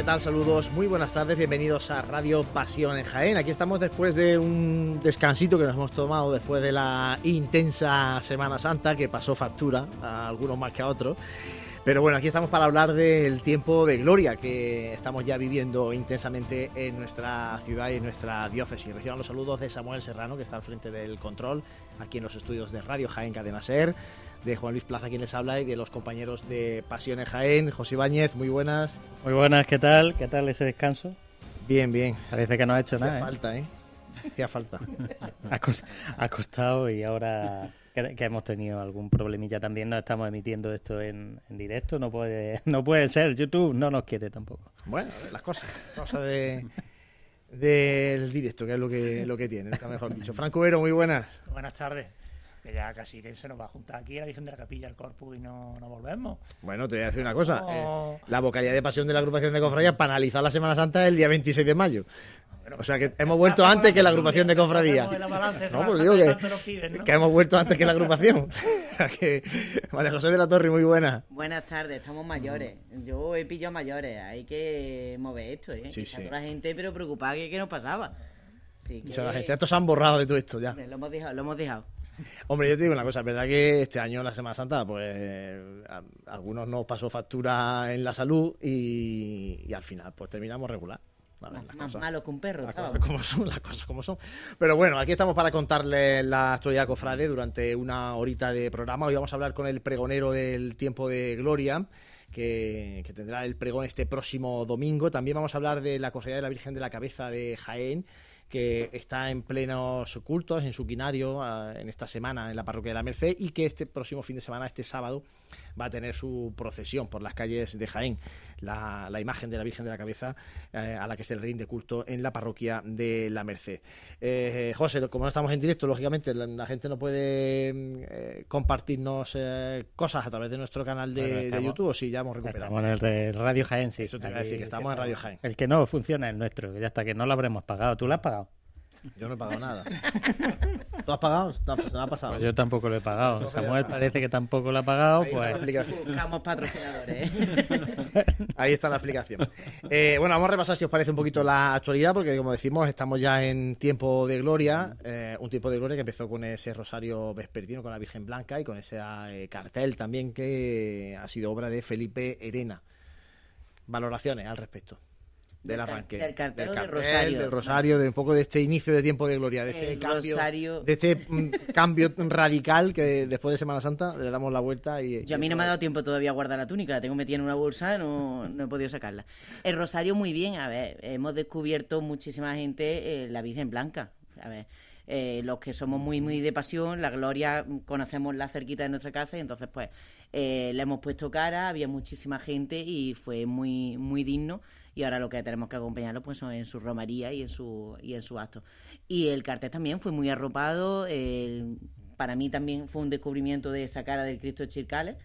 tal? Saludos, muy buenas tardes, bienvenidos a Radio Pasión en Jaén. Aquí estamos después de un descansito que nos hemos tomado después de la intensa Semana Santa, que pasó factura a algunos más que a otros. Pero bueno, aquí estamos para hablar del tiempo de gloria que estamos ya viviendo intensamente en nuestra ciudad y en nuestra diócesis. Reciban los saludos de Samuel Serrano, que está al frente del control, aquí en los estudios de Radio Jaén Cadena Ser, de Juan Luis Plaza, quien les habla, y de los compañeros de Pasión en Jaén. José Ibáñez, muy buenas. Muy buenas, ¿qué tal? ¿Qué tal ese descanso? Bien, bien. Parece que no ha hecho nada. Hacía falta, ¿eh? Hacía falta. Ha costado y ahora que hemos tenido algún problemilla también, nos estamos emitiendo esto en directo. No puede ser, YouTube no nos quiere tampoco. Bueno, las cosas del directo, que es lo que tiene, nunca mejor dicho. Franco Vero, muy buenas. Buenas tardes. Que ya casi que se nos va a juntar aquí la Virgen de la Capilla, el Corpus, y no volvemos. Bueno, te voy a decir una cosa. La vocalía de pasión de la agrupación de cofradías para analizar la Semana Santa es el día 26 de mayo. Bueno, o sea que hemos vuelto antes que la agrupación de cofradías. No, pues digo que hemos vuelto antes que la agrupación. María José de la Torre, muy buena. Buenas tardes, estamos mayores. Yo he pillado mayores, hay que mover esto, ¿eh? Sí, Está toda la gente pero preocupada que nos pasaba. Sí, que... O sea, la gente, estos se han borrado de todo esto ya. Hombre, lo hemos dejado. Hombre, yo te digo una cosa, es verdad que este año en la Semana Santa, pues a algunos nos pasó factura en la salud y al final pues terminamos regular. Más malo que un perro. Las cosas como son. Pero bueno, aquí estamos para contarles la actualidad cofrade durante una horita de programa. Hoy vamos a hablar con el pregonero del tiempo de gloria, que tendrá el pregón este próximo domingo. También vamos a hablar de la Cofradía de la Virgen de la Cabeza de Jaén, que está en plenos cultos, en su quinario, en esta semana en la parroquia de la Merced, y que este próximo fin de semana, este sábado, va a tener su procesión por las calles de Jaén, la imagen de la Virgen de la Cabeza, a la que se le rinde culto en la parroquia de la Merced. José, como no estamos en directo, lógicamente la gente no puede compartirnos cosas a través de nuestro canal de YouTube, o si ya hemos recuperado. Estamos en el Radio Jaén, sí. Eso te iba a decir, que estamos en Radio Jaén. El que no funciona es nuestro, que ya hasta que no lo habremos pagado. ¿Tú lo has pagado? Yo no he pagado nada. ¿Tú has pagado? ¿Se lo ha pasado? Pues yo tampoco lo he pagado. Samuel parece que tampoco lo ha pagado. Pues buscamos patrocinadores. Ahí está la explicación. Bueno, vamos a repasar, si os parece, un poquito la actualidad, porque como decimos, estamos ya en tiempo de gloria. Un tiempo de gloria que empezó con ese rosario vespertino con la Virgen Blanca y con ese cartel también que ha sido obra de Felipe Herena. Valoraciones al respecto del arranque del cartel del rosario, de un poco de este inicio de tiempo de gloria, de este cambio radical que después de Semana Santa le damos la vuelta. Y yo a mí no me ha dado tiempo todavía a guardar la túnica, la tengo metida en una bolsa, no he podido sacarla. El rosario muy bien, a ver, hemos descubierto muchísima gente la Virgen Blanca, a ver. Los que somos muy de pasión, la gloria, conocemos la cerquita de nuestra casa y entonces pues le hemos puesto cara, había muchísima gente y fue muy digno, y ahora lo que tenemos que acompañarlo pues son en su romería y en su acto. Y el cartel también fue muy arropado, para mí también fue un descubrimiento de esa cara del Cristo de Chircales,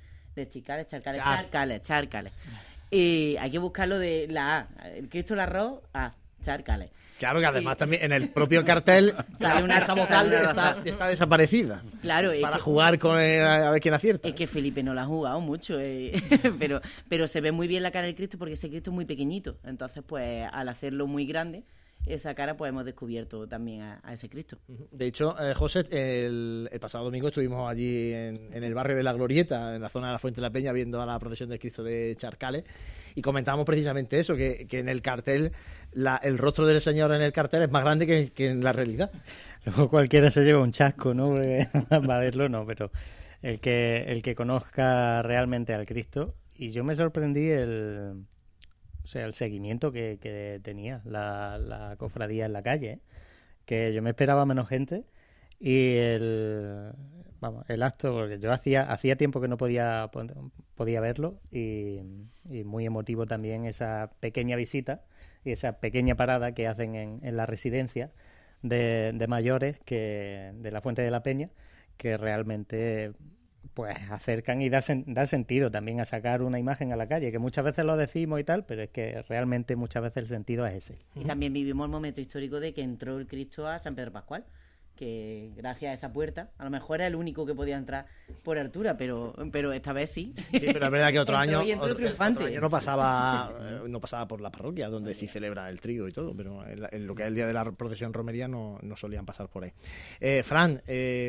Charcales. Y hay que buscarlo de la A, el Cristo del Arroz, A, Charcales. Claro, que además también en el propio cartel esa vocal está desaparecida. Claro, para jugar con a ver quién acierta. Es que Felipe no la ha jugado mucho, pero se ve muy bien la cara del Cristo porque ese Cristo es muy pequeñito. Entonces, pues al hacerlo muy grande, esa cara pues hemos descubierto también a ese Cristo. De hecho, José, el pasado domingo estuvimos allí en el barrio de La Glorieta, en la zona de la Fuente de la Peña, viendo a la procesión del Cristo de Charcales, y comentábamos precisamente eso, que en el cartel el rostro del Señor en el cartel es más grande que en la realidad. Luego cualquiera se lleva un chasco, ¿no? Porque va a verlo, no, pero el que conozca realmente al Cristo, y yo me sorprendí el seguimiento que tenía la cofradía en la calle, que yo me esperaba menos gente, y el acto, porque yo hacía tiempo que no podía verlo, y muy emotivo también esa pequeña visita y esa pequeña parada que hacen en la residencia de mayores de la Fuente de la Peña, que realmente pues acercan y da sentido también a sacar una imagen a la calle, que muchas veces lo decimos y tal, pero es que realmente muchas veces el sentido es ese. Y también vivimos el momento histórico de que entró el Cristo a San Pedro Pascual, que gracias a esa puerta, a lo mejor era el único que podía entrar por altura, pero esta vez sí. Sí, pero es verdad que otro Entró año, y entró triunfante. otro año no pasaba por la parroquia, donde sí celebra el trigo y todo, pero en lo que es el día de la procesión romería no solían pasar por ahí. Fran,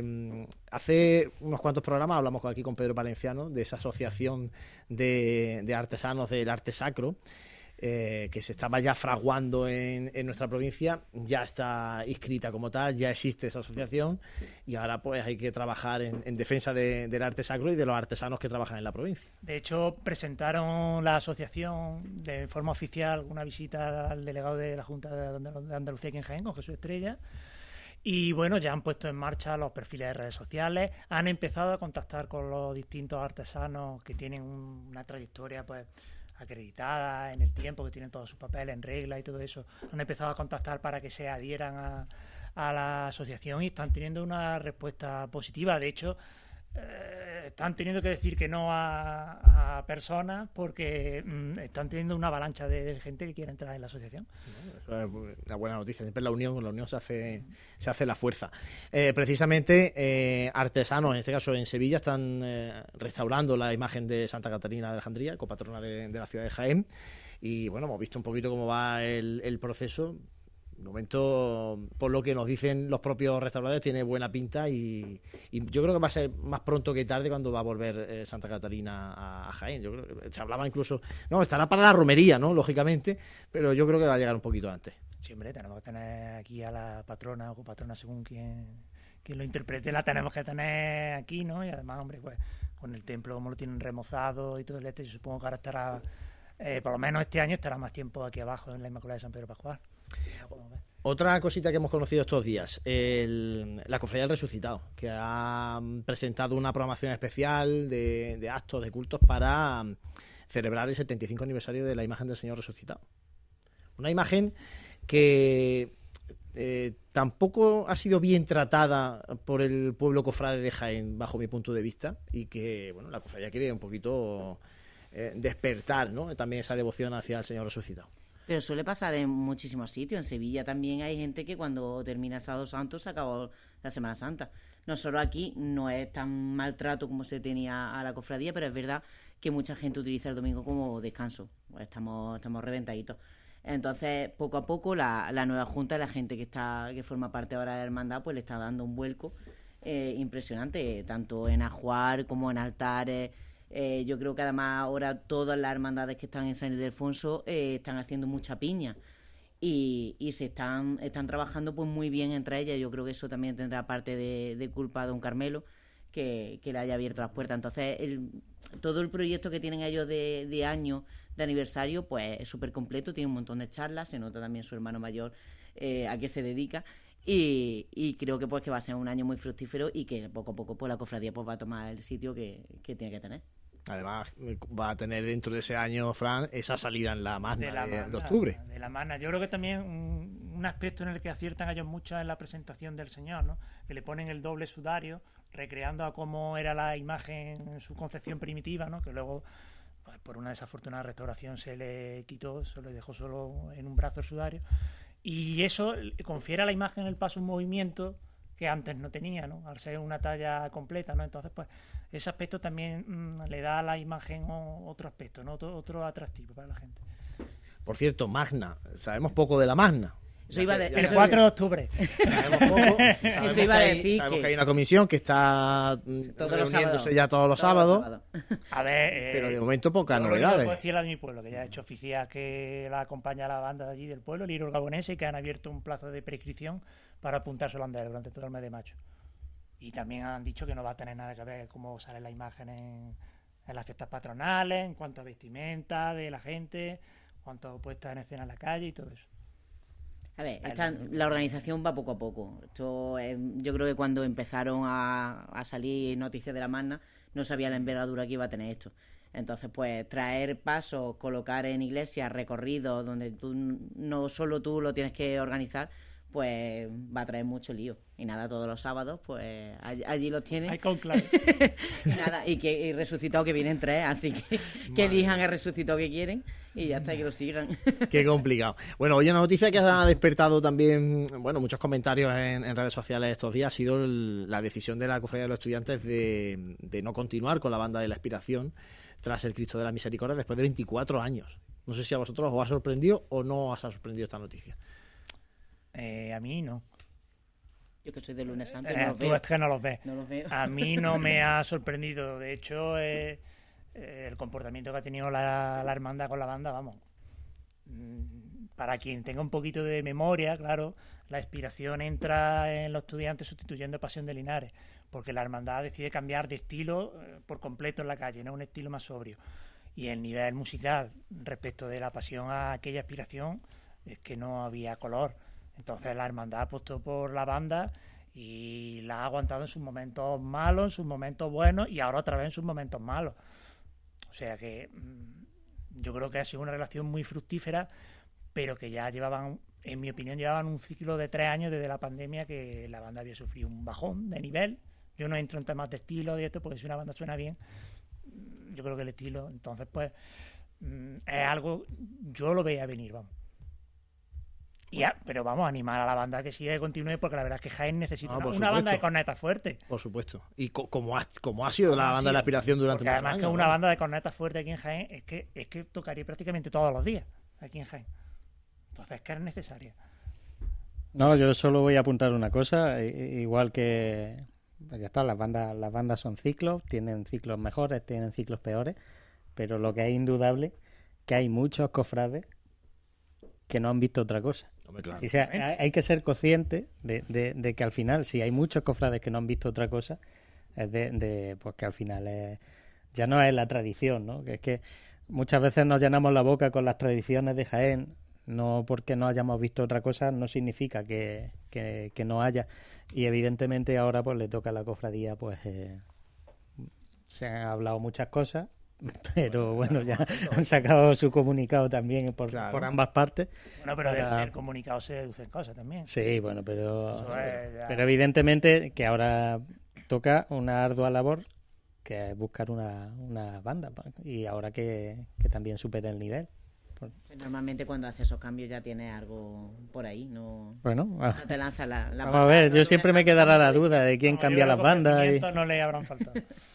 hace unos cuantos programas hablamos aquí con Pedro Valenciano de esa asociación de artesanos del arte sacro, que se estaba ya fraguando en nuestra provincia, ya está inscrita como tal, ya existe esa asociación y ahora pues hay que trabajar en defensa del arte sacro y de los artesanos que trabajan en la provincia. De hecho, presentaron la asociación de forma oficial una visita al delegado de la Junta de Andalucía aquí en Jaén, con Jesús Estrella. Y bueno, ya han puesto en marcha los perfiles de redes sociales, han empezado a contactar con los distintos artesanos que tienen una trayectoria pues acreditada en el tiempo, que tienen todos sus papeles en regla y todo eso. Han empezado a contactar para que se adhieran a la asociación y están teniendo una respuesta positiva. De hecho, están teniendo que decir que no a personas porque están teniendo una avalancha de gente que quiere entrar en la asociación. Eso es una buena noticia. Siempre con la unión se hace la fuerza. Precisamente artesanos, en este caso en Sevilla, están restaurando la imagen de Santa Catarina de Alejandría, copatrona de la ciudad de Jaén. Y bueno, hemos visto un poquito cómo va el proceso. De momento, por lo que nos dicen los propios restauradores, tiene buena pinta y yo creo que va a ser más pronto que tarde cuando va a volver Santa Catarina a Jaén. Yo creo que se hablaba incluso, no, estará para la romería, ¿no? Lógicamente, pero yo creo que va a llegar un poquito antes. Sí, hombre, tenemos que tener aquí a la patrona o copatrona según quien lo interprete, la tenemos que tener aquí, ¿no? Y además, hombre, pues con el templo como lo tienen remozado y todo el yo supongo que ahora estará, por lo menos este año estará más tiempo aquí abajo en la Inmaculada de San Pedro Pascual. Otra cosita que hemos conocido estos días, la Cofradía del Resucitado, que ha presentado una programación especial de actos, de cultos para celebrar el 75 aniversario de la imagen del Señor Resucitado. Una imagen que tampoco ha sido bien tratada por el pueblo cofrade de Jaén, bajo mi punto de vista, y que bueno, la cofradía quiere un poquito despertar, ¿no? También esa devoción hacia el Señor Resucitado. Pero suele pasar en muchísimos sitios. En Sevilla también hay gente que cuando termina el Sábado Santo se acabó la Semana Santa. Nosotros aquí no es tan maltrato como se tenía a la cofradía, pero es verdad que mucha gente utiliza el domingo como descanso. Estamos reventaditos. Entonces, poco a poco, la nueva junta, la gente que forma parte ahora de la hermandad, pues le está dando un vuelco impresionante, tanto en ajuar como en altares. Yo creo que además ahora todas las hermandades que están en San Ildefonso están haciendo mucha piña y se están trabajando pues muy bien entre ellas. Yo creo que eso también tendrá parte de culpa a don Carmelo, que le haya abierto las puertas. Entonces todo el proyecto que tienen ellos de año de aniversario pues es súper completo, tiene un montón de charlas, se nota también su hermano mayor a qué se dedica. Y creo que pues que va a ser un año muy fructífero y que poco a poco pues la cofradía pues va a tomar el sitio que tiene que tener. Además, va a tener dentro de ese año, Fran, esa salida en la Magna de octubre. De la Magna. Yo creo que también un aspecto en el que aciertan ellos mucho es la presentación del Señor, ¿no? Que le ponen el doble sudario, recreando a cómo era la imagen en su concepción primitiva, ¿no? Que luego, pues, por una desafortunada restauración se le quitó, se le dejó solo en un brazo el sudario. Y eso confiere a la imagen el paso un movimiento que antes no tenía, ¿no? Al ser una talla completa, ¿no? Entonces, pues, ese aspecto también le da a la imagen otro aspecto, ¿no? Otro atractivo para la gente. Por cierto, Magna, sabemos poco de la Magna. El 4 de octubre. Sabemos poco. Eso iba a decir sabemos que hay una comisión que está reuniéndose ya todos los sábados. A ver, pero de momento pocas novedades. novedades. Puedo decir la de mi pueblo, que ya ha hecho oficial que la acompaña la banda de allí del pueblo, el Iro Gabonese, que han abierto un plazo de prescripción para apuntarse al andar durante todo el mes de mayo. Y también han dicho que no va a tener nada que ver cómo sale la imagen en las fiestas patronales, en cuanto a vestimenta de la gente, en cuanto a puesta en escena en la calle y todo eso. A ver, la organización va poco a poco. Esto, yo creo que cuando empezaron a salir noticias de la Magna, no sabía la envergadura que iba a tener esto. Entonces, pues, traer pasos, colocar en iglesias recorridos donde no solo tú lo tienes que organizar, pues va a traer mucho lío. Y nada, todos los sábados, pues allí los tienen. Hay conclave. y resucitado que vienen 3, así que elijan el resucitado que quieren y ya está, que lo sigan. Qué complicado. Bueno, hoy una noticia que ha despertado también, bueno, muchos comentarios en redes sociales estos días ha sido la decisión de la Cofradía de los Estudiantes de no continuar con la Banda de la Expiración tras el Cristo de la Misericordia después de 24 años. No sé si a vosotros os ha sorprendido o no os ha sorprendido esta noticia. A mí no. Yo que soy de Lunes Santo, no los Tú veo. es que no los ves. No los veo. A mí no me ha sorprendido. De hecho, el comportamiento que ha tenido la hermandad con la banda, vamos. Para quien tenga un poquito de memoria, claro, la Expiración entra en los Estudiantes sustituyendo a Pasión de Linares, porque la hermandad decide cambiar de estilo por completo en la calle, no un estilo más sobrio. Y el nivel musical respecto de la Pasión a aquella Expiración es que no había color. Entonces la hermandad apostó por la banda y la ha aguantado en sus momentos malos, en sus momentos buenos y ahora otra vez en sus momentos malos. O sea que yo creo que ha sido una relación muy fructífera, pero que ya llevaban, en mi opinión, llevaban un ciclo de 3 años desde la pandemia que la banda había sufrido un bajón de nivel. Yo no entro en temas de estilo y esto, porque si una banda suena bien, yo creo que el estilo, entonces pues es algo, yo lo veía venir, vamos. Pero vamos a animar a la banda que siga y continúe, porque la verdad es que Jaén necesita una banda de cornetas fuerte. Por supuesto. Y como ha sido la banda de la Aspiración durante muchos además años. Que una banda de cornetas fuerte aquí en Jaén es que tocaría prácticamente todos los días aquí en Jaén. Entonces es que es necesaria. No, yo solo voy a apuntar una cosa, igual que ya está, las bandas son ciclos, tienen ciclos mejores, tienen ciclos peores, pero lo que es indudable que hay muchos cofrades que no han visto otra cosa. Claro. O sea, hay que ser consciente de que al final, si hay muchos cofrades que no han visto otra cosa, es pues que al final ya no es la tradición, ¿no? Que es que muchas veces nos llenamos la boca con las tradiciones de Jaén, no porque no hayamos visto otra cosa, no significa que no haya. Y evidentemente ahora pues le toca a la cofradía, pues se han hablado muchas cosas, pero bueno, ya han sacado su comunicado también por ambas partes. Bueno, pero del comunicado se deducen cosas también. Sí, bueno, pero evidentemente que ahora toca una ardua labor, que es buscar una banda, y ahora que también supere el nivel. Normalmente cuando haces esos cambios ya tienes algo por ahí, no te lanzas la vamos a ver, yo siempre me quedará la duda de quién cambia las bandas. No le habrán faltado.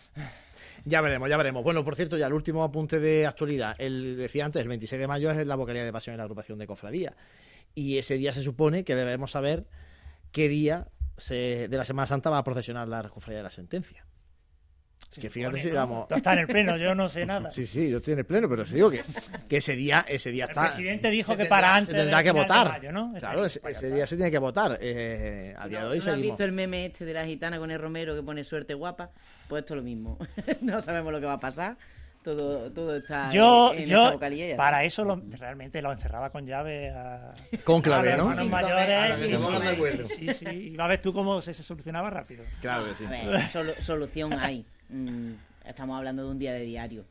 Ya veremos. Bueno, por cierto, ya el último apunte de actualidad. Decía antes, el 26 de mayo es la Vocalía de Pasión en la agrupación de cofradía. Y ese día se supone que debemos saber qué día de la Semana Santa va a procesionar la Cofradía de la Sentencia. Que fíjate si vamos... Tú estás en el pleno, yo no sé nada. Sí, yo estoy en el pleno, pero os digo que ese día está... El presidente dijo que para antes se tendrá que votar. Mayo, ¿no? Claro, ese día se tiene que votar. A día de hoy ¿No seguimos. has visto el meme este de la gitana con el Romero que pone suerte guapa? Pues esto es lo mismo. No sabemos lo que va a pasar. Todo está en esa vocalía. Para eso realmente lo encerraba con llave con clave, ¿no? Hermanos mayores. Sí. Sí. Y va a ver tú cómo se solucionaba rápido. Claro que sí. A ver, solución hay. Estamos hablando de un día de diario.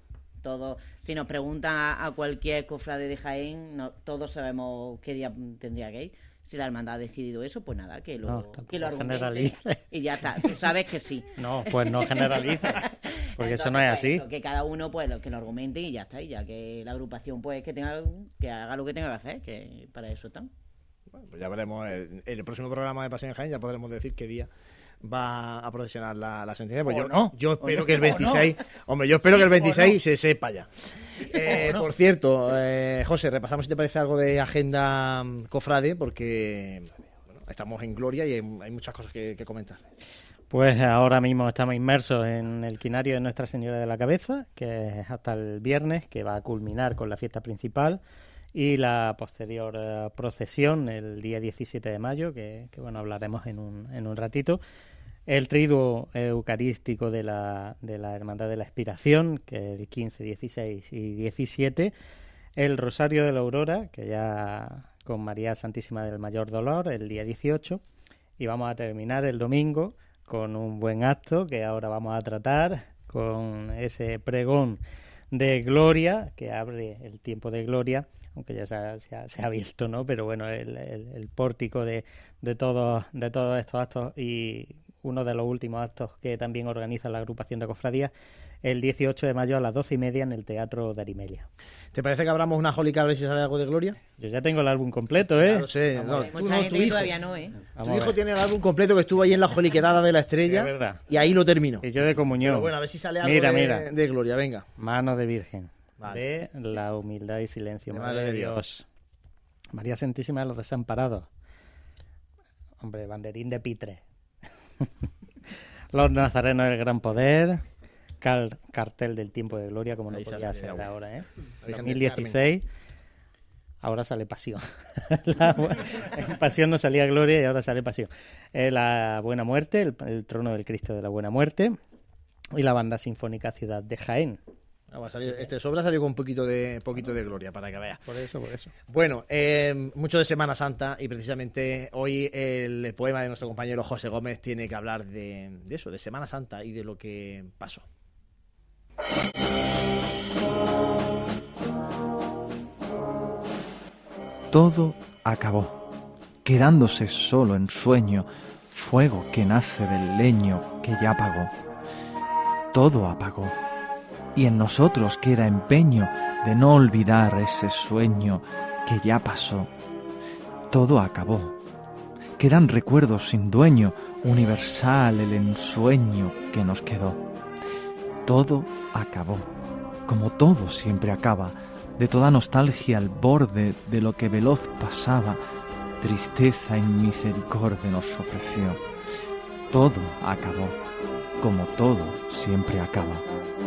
Si nos preguntan a cualquier cofrade de Jaén, todos sabemos qué día tendría que ir. Si la hermandad ha decidido eso, pues nada, que lo generalice. Y ya está, tú sabes que sí. No, pues no generalice, porque eso no es así. Que cada uno pues que lo argumente y ya está, y ya que la agrupación pues que haga lo que tenga que hacer, que para eso están. Bueno, pues ya veremos, en el próximo programa de Pasión en Jaén ya podremos decir qué día va a procesionar la sentencia. Pues yo espero que el 26, hombre, yo espero que el 26 se sepa ya. Por cierto, José, repasamos si te parece algo de agenda cofrade, porque estamos en Gloria y hay muchas cosas que comentar. Pues ahora mismo estamos inmersos en el quinario de Nuestra Señora de la Cabeza, que es hasta el viernes, que va a culminar con la fiesta principal y la posterior procesión el día 17 de mayo, que bueno, hablaremos en un ratito. El triduo eucarístico de la Hermandad de la Expiración, que es el 15, 16 y 17. El Rosario de la Aurora, que ya con María Santísima del Mayor Dolor, el día 18. Y vamos a terminar el domingo con un buen acto que ahora vamos a tratar, con ese pregón de Gloria, que abre el tiempo de Gloria, aunque ya se ha visto, ¿no? Pero bueno, el pórtico de todos estos actos, y uno de los últimos actos que también organiza la agrupación de cofradías, el 18 de mayo a las 12:30 en el Teatro de Arimelia. ¿Te parece que abramos una Jólica a ver si sale algo de Gloria? Yo ya tengo el álbum completo, ¿eh? Claro, sé. No, tú Mucha no, gente tu hijo. todavía no, ¿eh? Vamos Tu a hijo ver. tiene el álbum completo, que estuvo ahí en la Joliquetada de la Estrella. Es verdad. Y ahí lo terminó. Y yo de comunión. Pero bueno, a ver si sale algo Mira. de Gloria, venga. Mano de Virgen. Vale. De la humildad y silencio. De Madre de Dios. María Santísima de los Desamparados. Hombre, banderín de Pitre. Los Nazarenos del Gran Poder. Cartel del Tiempo de Gloria, como no Ahí podía sale ser agua. ahora, ¿eh? La Virgen del 2016. Ahora sale Pasión. En Pasión no salía Gloria y ahora sale Pasión. La Buena Muerte, el Trono del Cristo de la Buena Muerte. Y la Banda Sinfónica Ciudad de Jaén. Va a salir, este sobra salió con un poquito de Gloria, para que veas. Por eso. Bueno, mucho de Semana Santa, y precisamente hoy el poema de nuestro compañero José Gómez tiene que hablar de eso, de Semana Santa y de lo que pasó. Todo acabó, quedándose solo en sueño, fuego que nace del leño que ya apagó. Todo apagó, y en nosotros queda empeño de no olvidar ese sueño que ya pasó. Todo acabó, quedan recuerdos sin dueño, universal el ensueño que nos quedó. Todo acabó, como todo siempre acaba, de toda nostalgia al borde de lo que veloz pasaba, tristeza en misericordia nos ofreció. Todo acabó, como todo siempre acaba.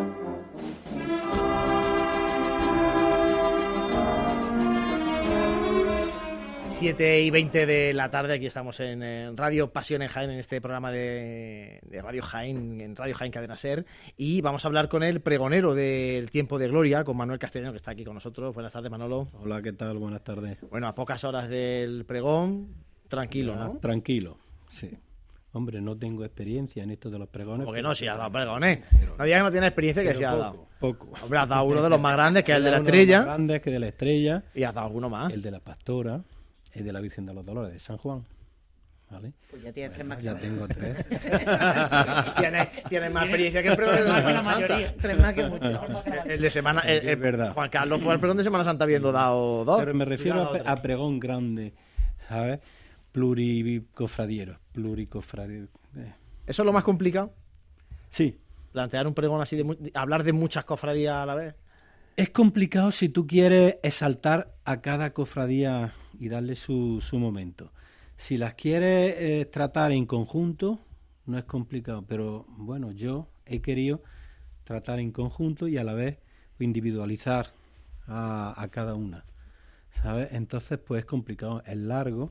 Siete y 20 de la tarde, aquí estamos en Radio Pasión en Jaén, en este programa de Radio Jaén, en Radio Jaén Cadena Ser, y vamos a hablar con el pregonero del Tiempo de Gloria, con Manuel Castellano, que está aquí con nosotros. Buenas tardes, Manolo. Hola, ¿qué tal? Buenas tardes. Bueno, a pocas horas del pregón, tranquilo, Ya, ¿no? Tranquilo, sí. Hombre, no tengo experiencia en esto de los pregones. Porque no, si has dado pregones. No digas que no tienes experiencia, que pero sí has poco, dado. Poco. Hombre, has dado uno de los más grandes, que es el de la Uno los Estrella, más grandes que de la Estrella, y has dado alguno más. el de la Pastora, el de la Virgen de los Dolores de San Juan. ¿Vale? Pues ya tienes tres más que Ya yo. tengo tres. Tienes más experiencia que el pregonero de La Semana Santa. mayoría. Tres más que mucho. El de Semana... Es verdad. Juan Carlos fue al pregón de Semana Santa habiendo dado dos. Pero me refiero Y ha dado a tres. pregón grande, ¿sabes? Pluricofradiero. ¿Eso es lo más complicado? Sí. Plantear un pregón así, hablar de muchas cofradías a la vez. Es complicado si tú quieres exaltar a cada cofradía y darle su momento. Si las quieres tratar en conjunto, no es complicado, pero bueno, yo he querido tratar en conjunto y a la vez individualizar a cada una, ¿sabes? Entonces, pues es complicado, es largo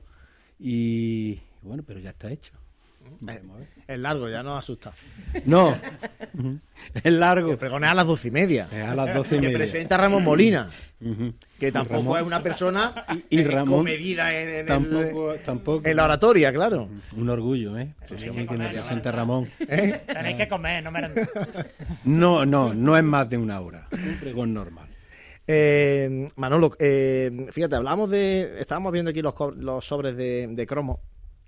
y bueno, pero ya está hecho. Vamos a ver. Es largo, ya nos asusta. No, es largo. El pregón es a las 12:30. Es a las 12:30. Que presenta a Ramón Molina, Ujú. que tampoco Ramón- es una persona y Ramón comedida en tampoco. en la oratoria, claro. Un orgullo, ¿eh? Sí, Que me comer, presente Ramón. Tenéis que comer, no merendar. No es más de una hora. Un pregón normal. Manolo, fíjate, estábamos viendo aquí los sobres de cromo,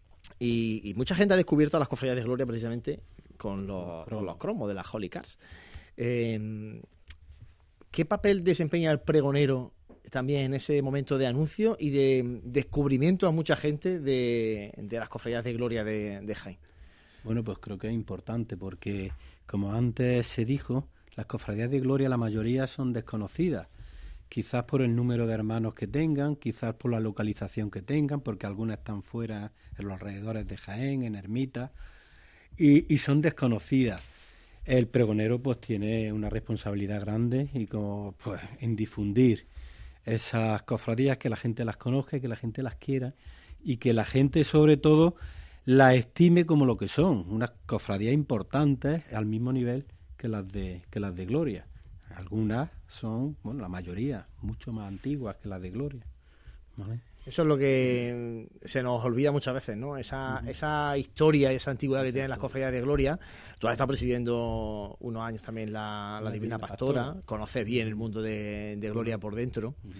y mucha gente ha descubierto las cofradías de Gloria precisamente con los cromos de las Holy Cars. ¿Qué papel desempeña el pregonero también en ese momento de anuncio y de descubrimiento a mucha gente de las cofradías de Gloria de Jaén? Bueno, pues creo que es importante porque, como antes se dijo, las cofradías de Gloria, la mayoría son desconocidas. Quizás por el número de hermanos que tengan, quizás por la localización que tengan, porque algunas están fuera, en los alrededores de Jaén, en ermitas, y son desconocidas. El pregonero pues tiene una responsabilidad grande y como pues en difundir esas cofradías, que la gente las conozca, que la gente las quiera y que la gente sobre todo las estime como lo que son, unas cofradías importantes al mismo nivel que las de Gloria. Algunas son, bueno, la mayoría, mucho más antiguas que las de Gloria, ¿vale? Eso es lo que se nos olvida muchas veces, ¿no? Esa historia y esa antigüedad que tienen las cofradías de Gloria. Tú has estado presidiendo unos años también la Divina Pastora, conoces bien el mundo de Gloria por dentro.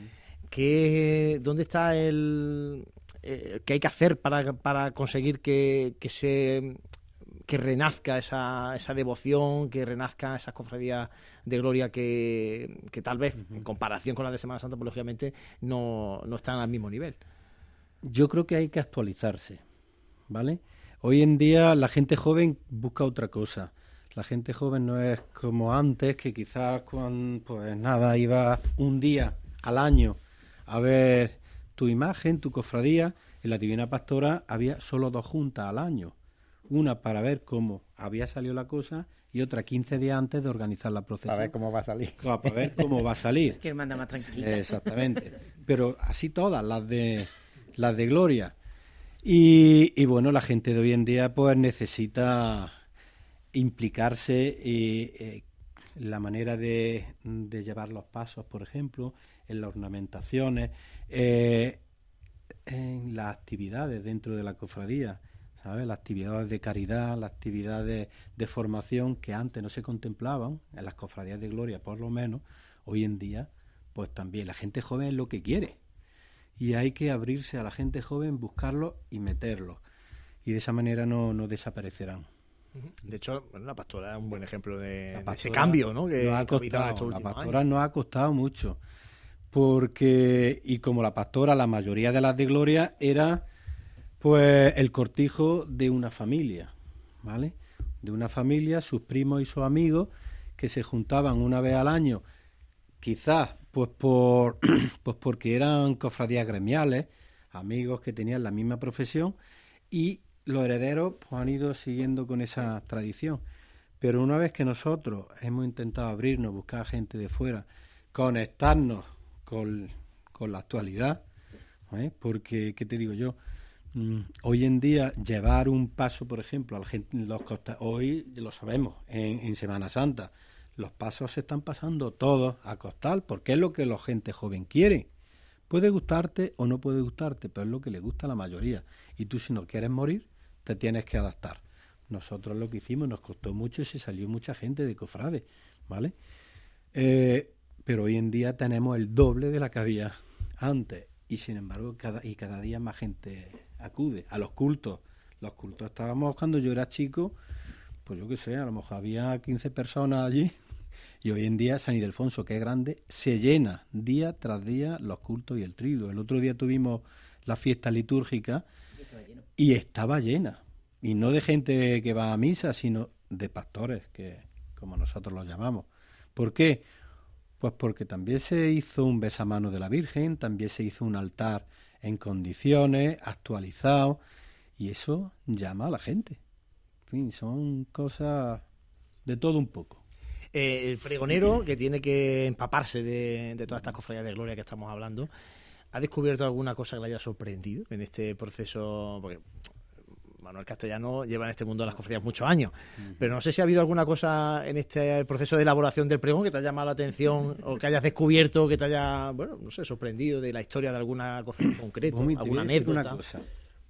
¿dónde está qué hay que hacer para conseguir que renazca esa devoción, que renazca esas cofradías de gloria que tal vez, en comparación con las de Semana Santa, pues lógicamente no están al mismo nivel? Yo creo que hay que actualizarse, ¿vale? Hoy en día la gente joven busca otra cosa. La gente joven no es como antes, que quizás pues nada, iba un día al año a ver tu imagen, tu cofradía. En la Divina Pastora había solo 2 juntas al año. Una para ver cómo había salido la cosa y otra 15 días antes de organizar la procesión. Para ver cómo va a salir. Claro, para ver cómo va a salir. Que manda más tranquilita. Exactamente. Pero así todas, las de gloria. Y bueno, la gente de hoy en día pues necesita implicarse en la manera de llevar los pasos, por ejemplo, en las ornamentaciones, en las actividades dentro de la cofradía, ¿sabes? Las actividades de caridad, las actividades de formación que antes no se contemplaban, en las cofradías de gloria por lo menos, hoy en día pues también la gente joven es lo que quiere. Y hay que abrirse a la gente joven, buscarlo y meterlo. Y de esa manera no desaparecerán. De hecho, bueno, la Pastora es un buen ejemplo de ese cambio, ¿no? Que ha habido en costado, estos la últimos Pastora años. nos ha costado mucho. Porque, y como la Pastora, la mayoría de las de gloria era pues el cortijo de una familia, ¿vale? De una familia, sus primos y sus amigos, que se juntaban una vez al año, quizás pues porque eran cofradías gremiales, amigos que tenían la misma profesión, y los herederos pues han ido siguiendo con esa tradición. Pero una vez que nosotros hemos intentado abrirnos, buscar gente de fuera, conectarnos con la actualidad, ¿eh? Porque, ¿qué te digo yo? Hoy en día llevar un paso, por ejemplo, a la gente, hoy lo sabemos, en Semana Santa, los pasos se están pasando todos a costal, porque es lo que la gente joven quiere. Puede gustarte o no puede gustarte, pero es lo que le gusta a la mayoría. Y tú, si no quieres morir, te tienes que adaptar. Nosotros lo que hicimos nos costó mucho y se salió mucha gente de cofrades, ¿vale? Pero hoy en día tenemos el doble de la que había antes. Y sin embargo, cada día más gente acude a los cultos. Los cultos estábamos, cuando yo era chico, pues yo qué sé, a lo mejor había 15 personas allí. Y hoy en día San Ildefonso, que es grande, se llena día tras día los cultos y el triduo. El otro día tuvimos la fiesta litúrgica y estaba llena. Y no de gente que va a misa, sino de pastores, que como nosotros los llamamos. ¿Por qué? Pues porque también se hizo un besamano de la Virgen, también se hizo un altar en condiciones, actualizado, y eso llama a la gente. En fin, son cosas de todo un poco. El pregonero, que tiene que empaparse de todas estas cofradías de gloria que estamos hablando, ¿ha descubierto alguna cosa que le haya sorprendido en este proceso? Porque Manuel Castellano lleva en este mundo de las cofradías muchos años, pero no sé si ha habido alguna cosa en este proceso de elaboración del pregón que te haya llamado la atención o que hayas descubierto, que te haya, bueno, no sé, sorprendido de la historia de alguna cofradía en concreto, alguna anécdota. Una cosa.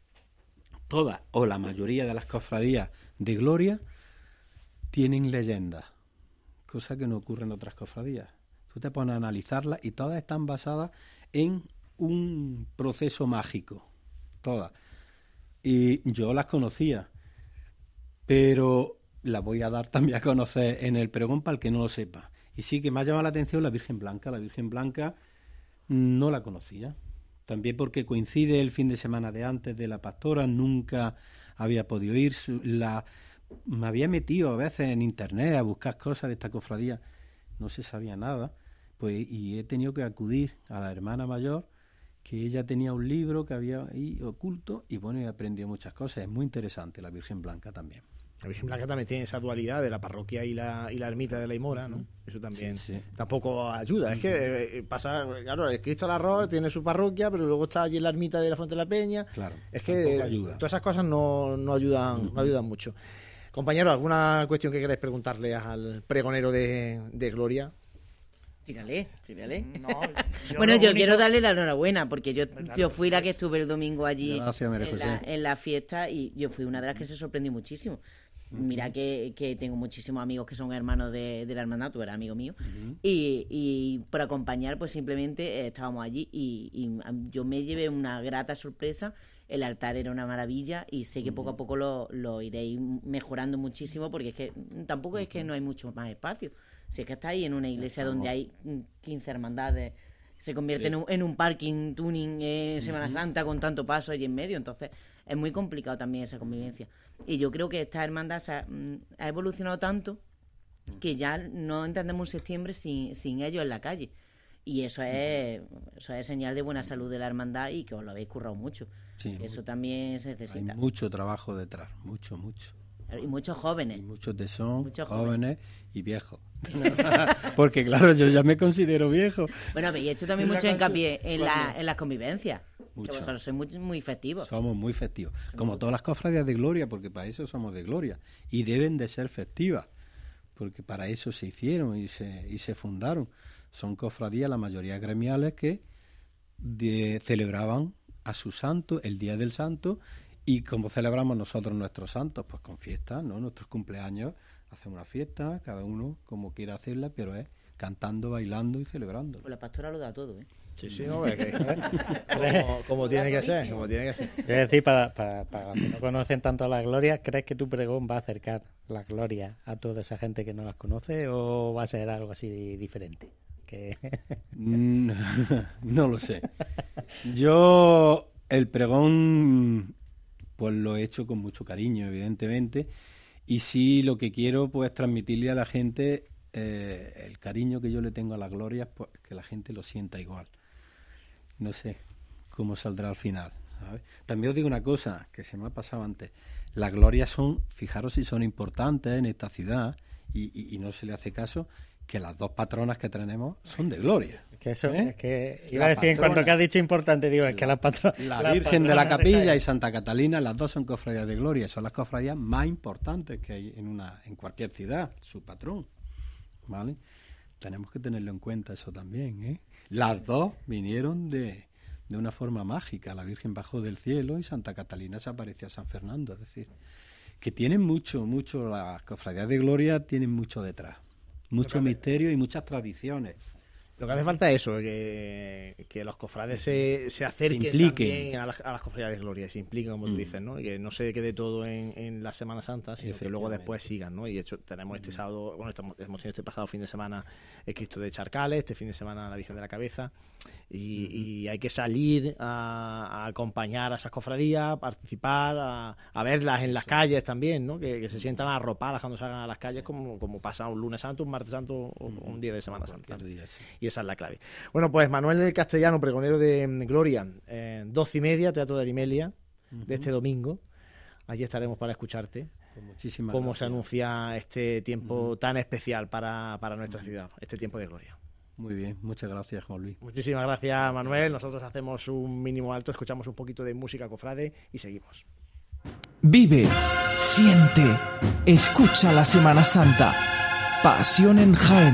Todas o la mayoría de las cofradías de gloria tienen leyendas, cosa que no ocurre en otras cofradías. Tú te pones a analizarlas y todas están basadas en un proceso mágico, todas. Y yo las conocía, pero las voy a dar también a conocer en el pregón para el que no lo sepa. Y sí que me ha llamado la atención la Virgen Blanca. La Virgen Blanca no la conocía, también porque coincide el fin de semana de antes de la Pastora, nunca había podido ir. Me había metido a veces en internet a buscar cosas de esta cofradía, no se sabía nada, pues, y he tenido que acudir a la hermana mayor, que ella tenía un libro que había ahí oculto, y bueno, he aprendido muchas cosas. Es muy interesante la Virgen Blanca también. La Virgen Blanca también tiene esa dualidad de la parroquia y la ermita de la Imora, ¿no? Eso también sí. Tampoco ayuda. Es que pasa, claro, el Cristo del Arroz tiene su parroquia, pero luego está allí en la ermita de la Fuente de la Peña. Claro, es que todas esas cosas no ayudan mucho. Compañero, ¿alguna cuestión que queráis preguntarle al pregonero de Gloria? Tírale. No, Bueno, yo quiero darle la enhorabuena, porque yo fui la que estuve el domingo allí. Gracias, María José. En la fiesta, y yo fui una de las que se sorprendió muchísimo. Mira que tengo muchísimos amigos que son hermanos de la hermandad, tú eres amigo mío, y por acompañar, pues simplemente estábamos allí y yo me llevé una grata sorpresa. El altar era una maravilla y sé que poco a poco lo iréis mejorando muchísimo, porque es que tampoco es que no hay mucho más espacio. Si es que estáis en una iglesia donde hay 15 hermandades, se convierte en un parking tuning en Semana Santa con tanto paso allí en medio, entonces es muy complicado también esa convivencia. Y yo creo que esta hermandad ha evolucionado tanto que ya no entendemos un septiembre sin ellos en la calle. Y eso es señal de buena salud de la hermandad y que os lo habéis currado mucho. Sí, eso también se necesita. Hay mucho trabajo detrás, mucho. Y muchos jóvenes. Y muchos tesón, Muchos jóvenes y viejos. Porque claro, yo ya me considero viejo. Bueno, habéis hecho también mucho hincapié en las convivencias. Mucho. Que vosotros sois muy festivos. Somos muy festivos. Como todas las cofradías de Gloria, porque para eso somos de Gloria. Y deben de ser festivas, porque para eso se hicieron y se fundaron. Son cofradías, la mayoría gremiales, que celebraban a su santo, el Día del Santo. Y como celebramos nosotros nuestros santos, pues con fiestas, ¿no? Nuestros cumpleaños, hacemos una fiesta, cada uno como quiera hacerla, pero es cantando, bailando y celebrando. Pues la pastora lo da todo, ¿eh? Sí, no, como tiene que ser, como tiene que ser. Es decir, para los que no conocen tanto a la Gloria, ¿crees que tu pregón va a acercar la Gloria a toda esa gente que no las conoce o va a ser algo así diferente? No lo sé. Yo el pregón pues lo he hecho con mucho cariño, evidentemente, y sí lo que quiero pues transmitirle a la gente el cariño que yo le tengo a la Gloria, pues que la gente lo sienta igual. No sé cómo saldrá al final, ¿sabes? También os digo una cosa que se me ha pasado antes. Las glorias son, fijaros si son importantes en esta ciudad y no se le hace caso, que las dos patronas que tenemos son de Gloria. Que eso, ¿eh? es que iba a decir, en cuanto que has dicho importante, digo, es que las patronas... La Virgen de la Capilla y Santa Catalina, las dos son cofradías de Gloria, son las cofradías más importantes que hay en cualquier ciudad, su patrón, ¿vale? Tenemos que tenerlo en cuenta eso también, ¿eh? Las dos vinieron de una forma mágica, la Virgen bajó del cielo y Santa Catalina se apareció a San Fernando, es decir, que tienen mucho, las cofradías de Gloria tienen mucho detrás, mucho misterio y muchas tradiciones. Lo que hace falta es eso, que los cofrades se acerquen también a las cofradías de Gloria, se impliquen, como tú dices, ¿no? Y que no se quede todo en la Semana Santa, sino que luego después sigan, ¿no? Y de hecho tenemos este sábado, bueno, hemos tenido este pasado fin de semana el Cristo de Charcales, este fin de semana la Virgen de la Cabeza, y hay que salir a acompañar a esas cofradías, a participar, a verlas en las calles también, ¿no? Que se sientan arropadas cuando salgan a las calles, como pasa un lunes santo, un martes santo o un día de Semana Santa. Y esa es la clave. Bueno, pues Manuel del Castellano, pregonero de Gloria, 12:30, Teatro de Arimelia, de este domingo. Allí estaremos para escucharte. Cómo se anuncia este tiempo tan especial para nuestra ciudad, este tiempo de Gloria. Muy bien, muchas gracias, Juan Luis. Muchísimas gracias, Manuel. Nosotros hacemos un mínimo alto, escuchamos un poquito de música cofrade y seguimos. Vive, siente, escucha la Semana Santa. Pasión en Jaén.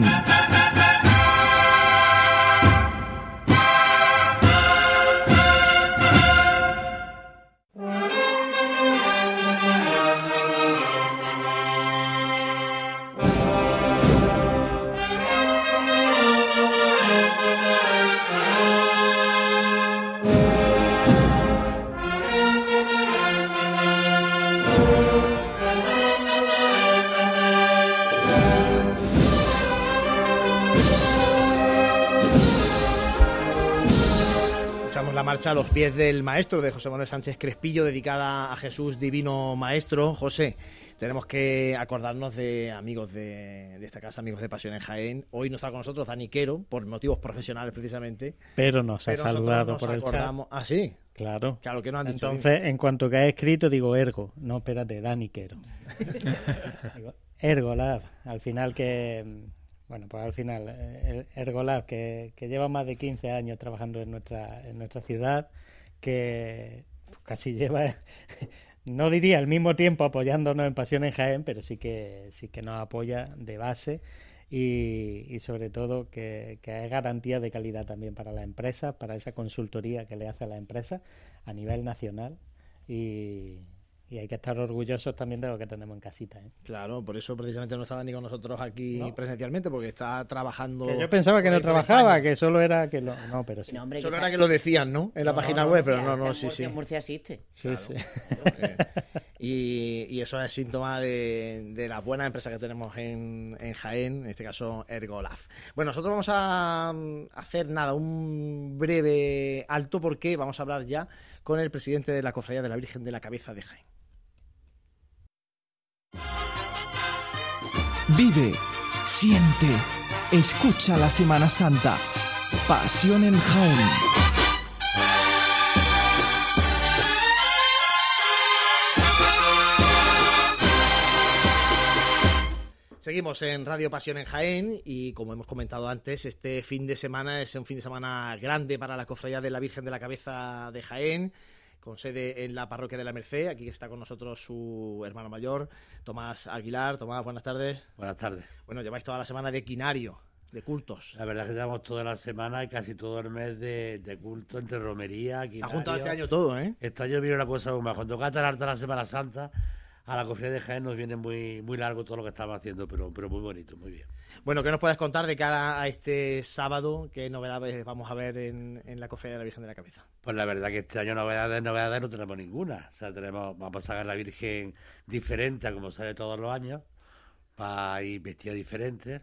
A los pies del maestro de José Manuel Sánchez Crespillo, dedicada a Jesús Divino Maestro. José, tenemos que acordarnos de amigos de esta casa, amigos de Pasión en Jaén. Hoy no está con nosotros Dani Quero, por motivos profesionales precisamente. Pero nos ha saludado nos por el chat. ¿Ah, sí? Claro. Claro, que no han dicho. Entonces, en cuanto que ha escrito, digo Ergo. No, espérate, Dani Quero. Digo, Ergolab, al final que... Bueno, pues al final, Ergolab, que lleva más de 15 años trabajando en nuestra ciudad, que casi lleva, no diría al mismo tiempo apoyándonos en Pasión en Jaén, pero sí que nos apoya de base y sobre todo que es garantía de calidad también para la empresa, para esa consultoría que le hace a la empresa a nivel nacional y Y hay que estar orgullosos también de lo que tenemos en casita, ¿eh? Claro, por eso precisamente no está Dani con nosotros aquí No. presencialmente, porque está trabajando... Que yo pensaba que por no ahí por trabajaba, España. que solo era que lo... No, pero sí. No, hombre, Solo está- era que lo decían, ¿no? En la No, página no, web, Murcia, pero no, está en sí, Murcia, sí. Murcia asiste. Sí, Claro. sí. Y eso es síntoma de las buenas empresas que tenemos en Jaén, en este caso Ergolaf. Bueno, nosotros vamos a hacer un breve alto porque vamos a hablar ya con el presidente de la Cofradía de la Virgen de la Cabeza de Jaén. Vive, siente, escucha la Semana Santa. Pasión en Jaén. Seguimos en Radio Pasión en Jaén y como hemos comentado antes, este fin de semana es un fin de semana grande para la Cofradía de la Virgen de la Cabeza de Jaén, con sede en la Parroquia de la Merced. Aquí está con nosotros su hermano mayor, Tomás Aguilar. Tomás, buenas tardes. Buenas tardes. Bueno, lleváis toda la semana de quinario, de cultos. La verdad es que llevamos toda la semana y casi todo el mes de culto entre romería, Se ha quinario. juntado este año todo, ¿eh? Este año viene una cosa aún más. Cuando toca tan harta la Semana Santa, a la Cofradía de Jaén nos viene muy, muy largo todo lo que estamos haciendo, pero muy bonito, muy bien. Bueno, ¿qué nos puedes contar de cara a este sábado? ¿Qué novedades vamos a ver en la Cofradía de la Virgen de la Cabeza? Pues la verdad que este año novedades no tenemos ninguna. O sea, vamos a sacar la Virgen diferente a como sale todos los años, para ir vestida diferente,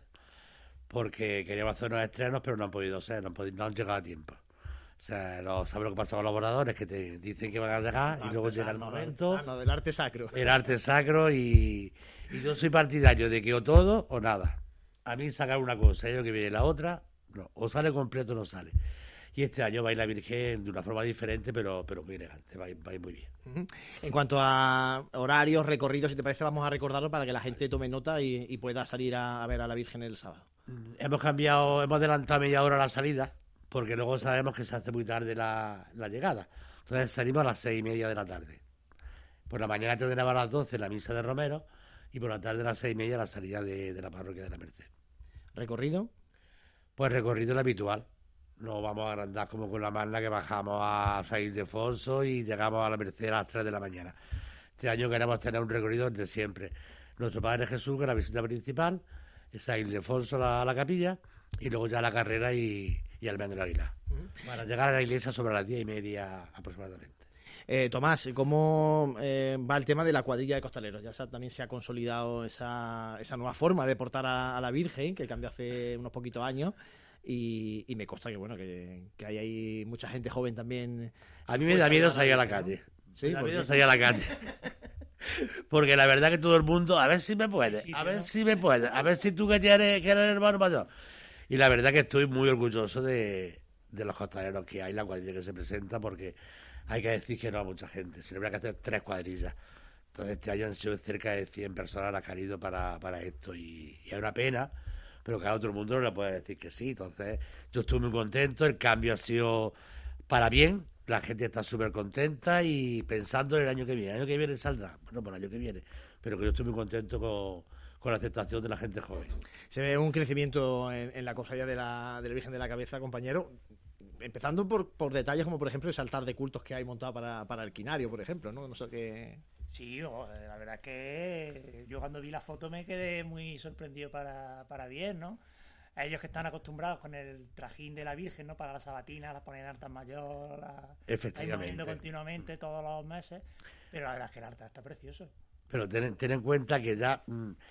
porque queríamos hacer unos estrenos, pero no han podido ser, no han llegado a tiempo. O sea, ¿sabes lo que pasa con los voladores? Que te dicen que van a llegar y luego llega el momento. Del arte sacro. El arte sacro y yo soy partidario de que o todo o nada. A mí sacar una cosa y yo que viene la otra, no, o sale completo o no sale. Y este año va a ir la Virgen de una forma diferente, pero muy elegante, va a ir muy bien. Ujú. En cuanto a horarios, recorridos, si te parece, vamos a recordarlo para que la gente tome nota y pueda salir a ver a la Virgen el sábado. Hemos adelantado media hora la salida, porque luego sabemos que se hace muy tarde la llegada. Entonces salimos a las 6:30 de la tarde. Por la mañana tendremos a las 12 la misa de Romero y por la tarde a las 6:30 la salida de la Parroquia de la Merced. ¿Recorrido? Pues recorrido el habitual. No vamos a agrandar como con la Magna, que bajamos a San Ildefonso y llegamos a la Merced a las 3 de la mañana. Este año queremos tener un recorrido de siempre. Nuestro Padre Jesús, que es la visita principal, San Ildefonso a la capilla y luego ya la carrera y Almendro Aguilar. Para llegar a la iglesia sobre las 10:30 aproximadamente. Tomás, ¿cómo va el tema de la cuadrilla de costaleros? Ya también se ha consolidado esa nueva forma de portar a la Virgen, que cambió hace unos poquitos años, y me consta que bueno que hay ahí mucha gente joven también. A mí me da miedo salir a la calle. Sí, Me da ¿por miedo qué? salir a la calle. Porque la verdad que todo el mundo, a ver si me puede, a ver si me puede, a ver si tú que eres hermano mayor. Y la verdad que estoy muy orgulloso de los costaleros que hay, la cuadrilla que se presenta, porque hay que decir que no a mucha gente. Se le habrá que hacer 3 cuadrillas. Entonces este año han sido cerca de 100 personas las que han ido para esto. Y es una pena, pero que a otro mundo no le puede decir que sí. Entonces yo estoy muy contento, el cambio ha sido para bien. La gente está súper contenta y pensando en el año que viene. El año que viene saldrá, bueno, por el año que viene. Pero que yo estoy muy contento con la aceptación de la gente joven. Se ve un crecimiento en la cofradía de la Virgen de la Cabeza, compañero. Empezando por detalles como, por ejemplo, ese altar de cultos que hay montado para el quinario, por ejemplo, ¿no? No sé qué... Sí, la verdad es que yo cuando vi la foto me quedé muy sorprendido para bien, ¿no? A ellos que están acostumbrados con el trajín de la Virgen, ¿no? Para las sabatinas, las ponen en altar mayor, Efectivamente. moviendo continuamente todos los meses, pero la verdad es que el altar está precioso. Pero ten en cuenta que ya...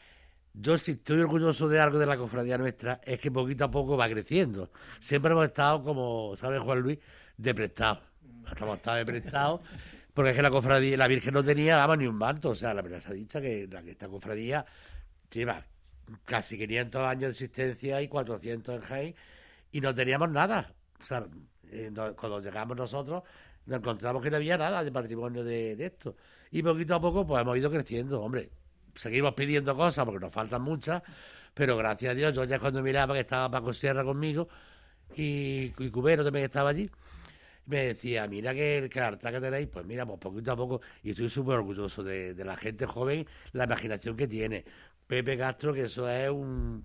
yo si estoy orgulloso de algo de la cofradía nuestra, es que poquito a poco va creciendo. Siempre hemos estado, como sabe Juan Luis, de prestado. Hemos estado de prestado, porque es que la cofradía, la Virgen no tenía, vamos, ni un manto. O sea, la verdad se ha dicho que esta cofradía lleva casi 500 años de existencia y 400 en Jaén, y no teníamos nada. O sea, cuando llegamos nosotros, nos encontramos que no había nada de patrimonio de esto. Y poquito a poco, pues hemos ido creciendo, hombre. Seguimos pidiendo cosas porque nos faltan muchas, pero gracias a Dios, yo ya cuando miraba que estaba Paco Sierra conmigo y Cubero también estaba allí, me decía, mira que el altar que tenéis, pues mira, pues poquito a poco, y estoy súper orgulloso de la gente joven, la imaginación que tiene. Pepe Castro, que eso es un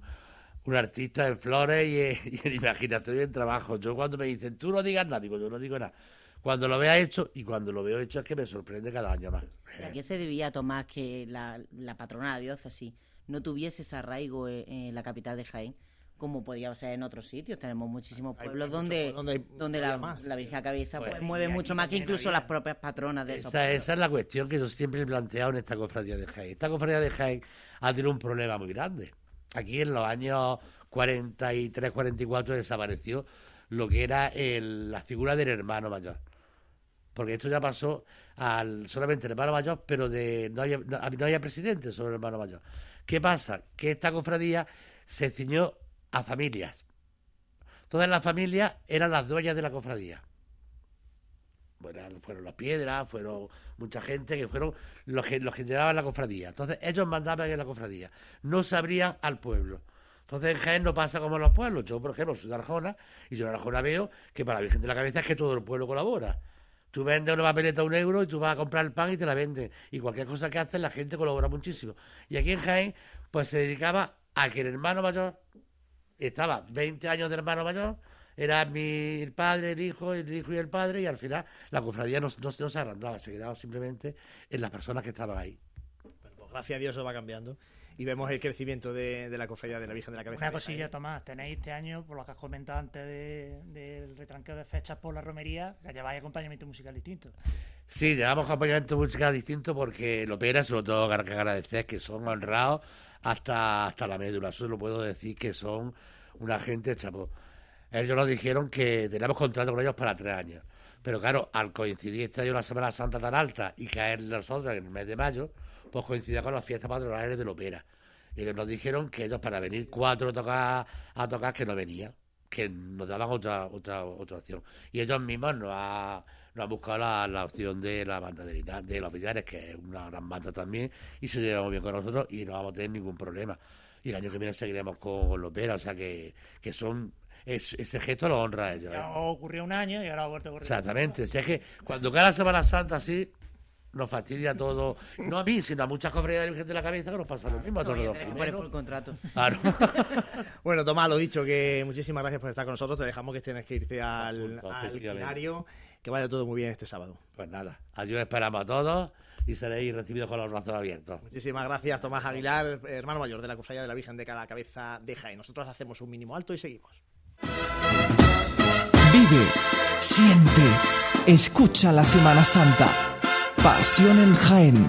artista en flores y en imaginación y en trabajo. Yo cuando me dicen, tú no digas nada, digo, yo no digo nada. cuando lo vea hecho, y cuando lo veo hecho es que me sorprende cada año más. ¿Y a qué se debía, Tomás, que la patrona de la diócesis no tuviese ese arraigo en la capital de Jaén, como podía ser en otros sitios? Tenemos muchísimos pueblos donde la Virgen a Cabeza pues, mueve mucho más que incluso las propias patronas de esos pueblos. Esa es la cuestión que yo siempre he planteado en esta cofradía de Jaén. Esta cofradía de Jaén ha tenido un problema muy grande. Aquí en los años 43, 44 desapareció lo que era la figura del hermano mayor. Porque esto ya pasó solamente el hermano mayor, pero no había presidente sobre el hermano mayor. ¿Qué pasa? Que esta cofradía se ciñó a familias. Todas las familias eran las dueñas de la cofradía. Bueno, fueron las piedras, fueron mucha gente que fueron los que llevaban la cofradía. Entonces ellos mandaban en la cofradía. No se abrían al pueblo. Entonces en Jaén no pasa como en los pueblos. Yo, por ejemplo, soy de Arjona, y yo en Arjona veo que para la Virgen de la Cabeza es que todo el pueblo colabora. Tú vendes una papeleta a €1 y tú vas a comprar el pan y te la venden. Y cualquier cosa que haces, la gente colabora muchísimo. Y aquí en Jaén, pues se dedicaba a que el hermano mayor estaba 20 años de hermano mayor, era el padre, el hijo y el padre, y al final la cofradía no se agrandaba, se quedaba simplemente en las personas que estaban ahí. Bueno, pues gracias a Dios eso va cambiando. Y vemos el crecimiento de la cofradía de la Virgen de la Cabeza. Una cosilla, Tomás, tenéis este año, por lo que has comentado antes del retranqueo de fechas por la romería, que lleváis acompañamiento musical distinto. Sí, llevamos acompañamiento musical distinto porque lo Pera, sobre todo que agradecer, que son honrados hasta la médula. Eso lo puedo decir, que son una gente chapó. Ellos nos dijeron que teníamos contrato con ellos para 3 años. Pero claro, al coincidir este año la Semana Santa tan alta y caer nosotros en el mes de mayo, pues coincidía con las fiestas patronales de Lopera. Y ellos nos dijeron que ellos para venir 4 a tocar que no venían, que nos daban otra opción. Y ellos mismos nos han buscado la opción de la banda de los Villares, que es una gran banda también, y se lleva muy bien con nosotros y no vamos a tener ningún problema. Y el año que viene seguiremos con Lopera, o sea que son... ese gesto lo honra a ellos. Ya ocurrió un año y ahora ha vuelto a ocurrir. Exactamente. O sea, es que cuando cae la Semana Santa así, nos fastidia todo. No a mí, sino a muchas cofradías de la Virgen de la Cabeza que nos pasa lo mismo a todos los primeros. Por contrato. Claro. Bueno, Tomás, lo dicho, que muchísimas gracias por estar con nosotros. Te dejamos que tienes que irte al binario. Que vaya todo muy bien este sábado. Pues nada, ayuda esperamos a todos y seréis recibidos con los brazos abiertos. Muchísimas gracias, Tomás Aguilar, hermano mayor de la cofradía de la Virgen de la Cabeza de Jaén. Nosotros hacemos un mínimo alto y seguimos. Vive, siente, escucha la Semana Santa. Pasión en Jaén.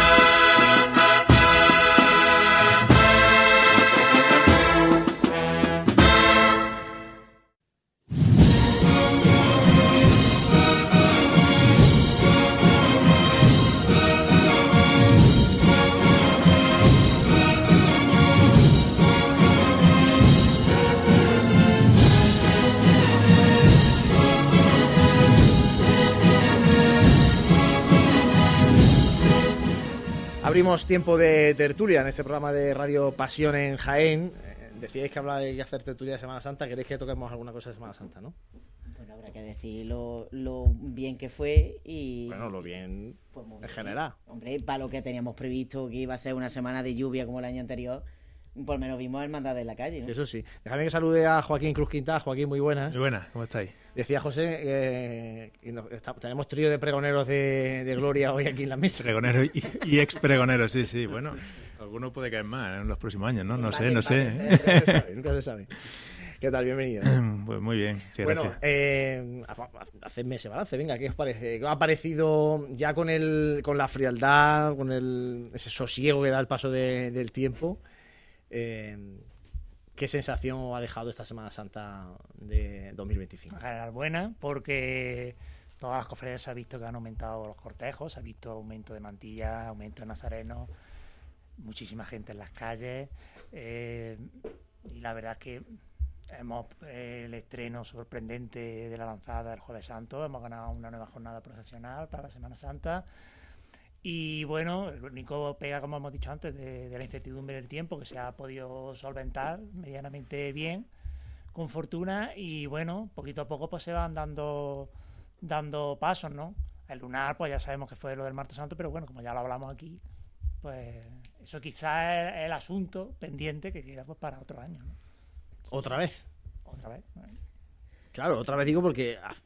Abrimos tiempo de tertulia en este programa de Radio Pasión en Jaén. Decíais que hablar y hacer tertulia de Semana Santa. ¿Queréis que toquemos alguna cosa de Semana Santa, no? Bueno, habrá que decir lo bien que fue y... Bueno, lo bien en general. Hombre, para lo que teníamos previsto, que iba a ser una semana de lluvia como el año anterior, por lo menos vimos hermandad en la calle, ¿no? Sí, eso sí. Déjame que salude a Joaquín Cruz Quintá. Joaquín, muy buenas. Muy buenas, ¿cómo estáis? Decía José, tenemos trío de pregoneros de gloria hoy aquí en la mesa. Pregoneros y ex pregoneros, sí. Bueno, alguno puede caer más en los próximos años, ¿no? No sé. Nunca se sabe. ¿Qué tal? Bienvenido. Pues muy bien, sí, bueno, hacedme ese balance, venga, ¿qué os parece? ¿Qué os ha parecido ya con la frialdad, con ese sosiego que da el paso del tiempo? ¿Qué sensación os ha dejado esta Semana Santa de 2025? En general buena, porque todas las cofradías se ha visto que han aumentado los cortejos, se ha visto aumento de mantillas, aumento de nazarenos, muchísima gente en las calles, y la verdad es que hemos el estreno sorprendente de la lanzada el Jueves Santo, hemos ganado una nueva jornada procesional para la Semana Santa. Y bueno, el único pega, como hemos dicho antes, de la incertidumbre del tiempo, que se ha podido solventar medianamente bien, con fortuna, y bueno, poquito a poco pues se van dando pasos, ¿no? El lunar, pues ya sabemos que fue lo del Martes Santo, pero bueno, como ya lo hablamos aquí, pues eso quizás es el asunto pendiente que queda pues para otro año, ¿no? ¿Otra vez? Otra vez, ¿no? Claro, otra vez digo porque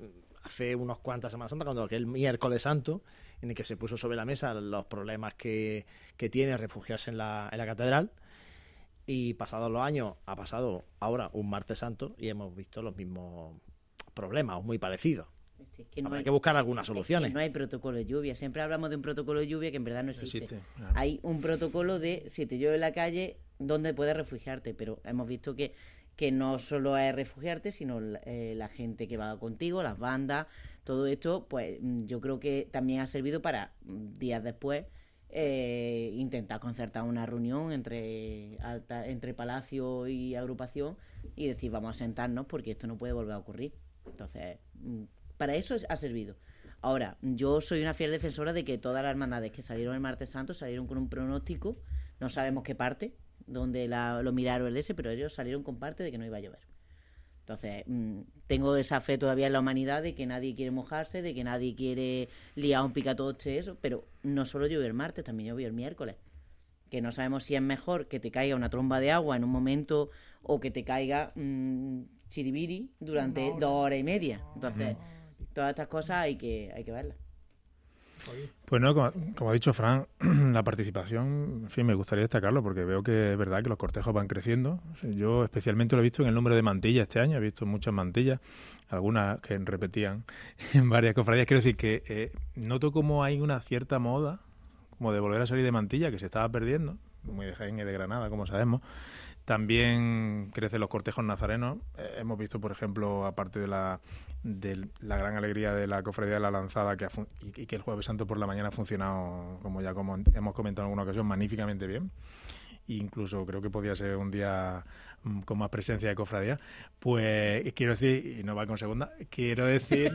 hace unos cuantas Semanas Santas, cuando aquel miércoles santo, en el que se puso sobre la mesa los problemas que tiene refugiarse en la catedral. Y pasados los años, ha pasado ahora un martes santo y hemos visto los mismos problemas, muy parecidos. Sí, es que Hay que buscar algunas soluciones. Es que no hay protocolo de lluvia. Siempre hablamos de un protocolo de lluvia que en verdad no existe. Claro. Hay un protocolo de si te llueve en la calle, dónde puedes refugiarte. Pero hemos visto que no solo es refugiarte, sino la gente que va contigo, las bandas, todo esto, pues yo creo que también ha servido para días después intentar concertar una reunión entre Palacio y agrupación y decir vamos a sentarnos porque esto no puede volver a ocurrir. Entonces, para eso ha servido. Ahora, yo soy una fiel defensora de que todas las hermandades que salieron el martes santo salieron con un pronóstico, no sabemos qué parte, donde lo miraron el ese, pero ellos salieron con parte de que no iba a llover. Entonces, tengo esa fe todavía en la humanidad de que nadie quiere mojarse, de que nadie quiere liar un picatoste, eso, pero no solo llovió el martes, también llovió el miércoles. Que no sabemos si es mejor que te caiga una tromba de agua en un momento o que te caiga chiribiri durante 2 horas y media. Entonces, todas estas cosas hay que verlas. Pues no, como ha dicho Fran, la participación, en fin, me gustaría destacarlo porque veo que es verdad que los cortejos van creciendo. Yo especialmente lo he visto en el número de mantillas este año, he visto muchas mantillas, algunas que repetían en varias cofradías. Quiero decir que noto como hay una cierta moda, como de volver a salir de mantilla, que se estaba perdiendo, muy de Jaén y de Granada, como sabemos. También crecen los cortejos nazarenos. Hemos visto, por ejemplo, aparte de la gran alegría de la Cofradía de la Lanzada, y que el Jueves Santo por la mañana ha funcionado, como hemos comentado en alguna ocasión, magníficamente bien. Incluso creo que podía ser un día con más presencia de cofradía. Pues quiero decir, y no va con segunda, quiero decir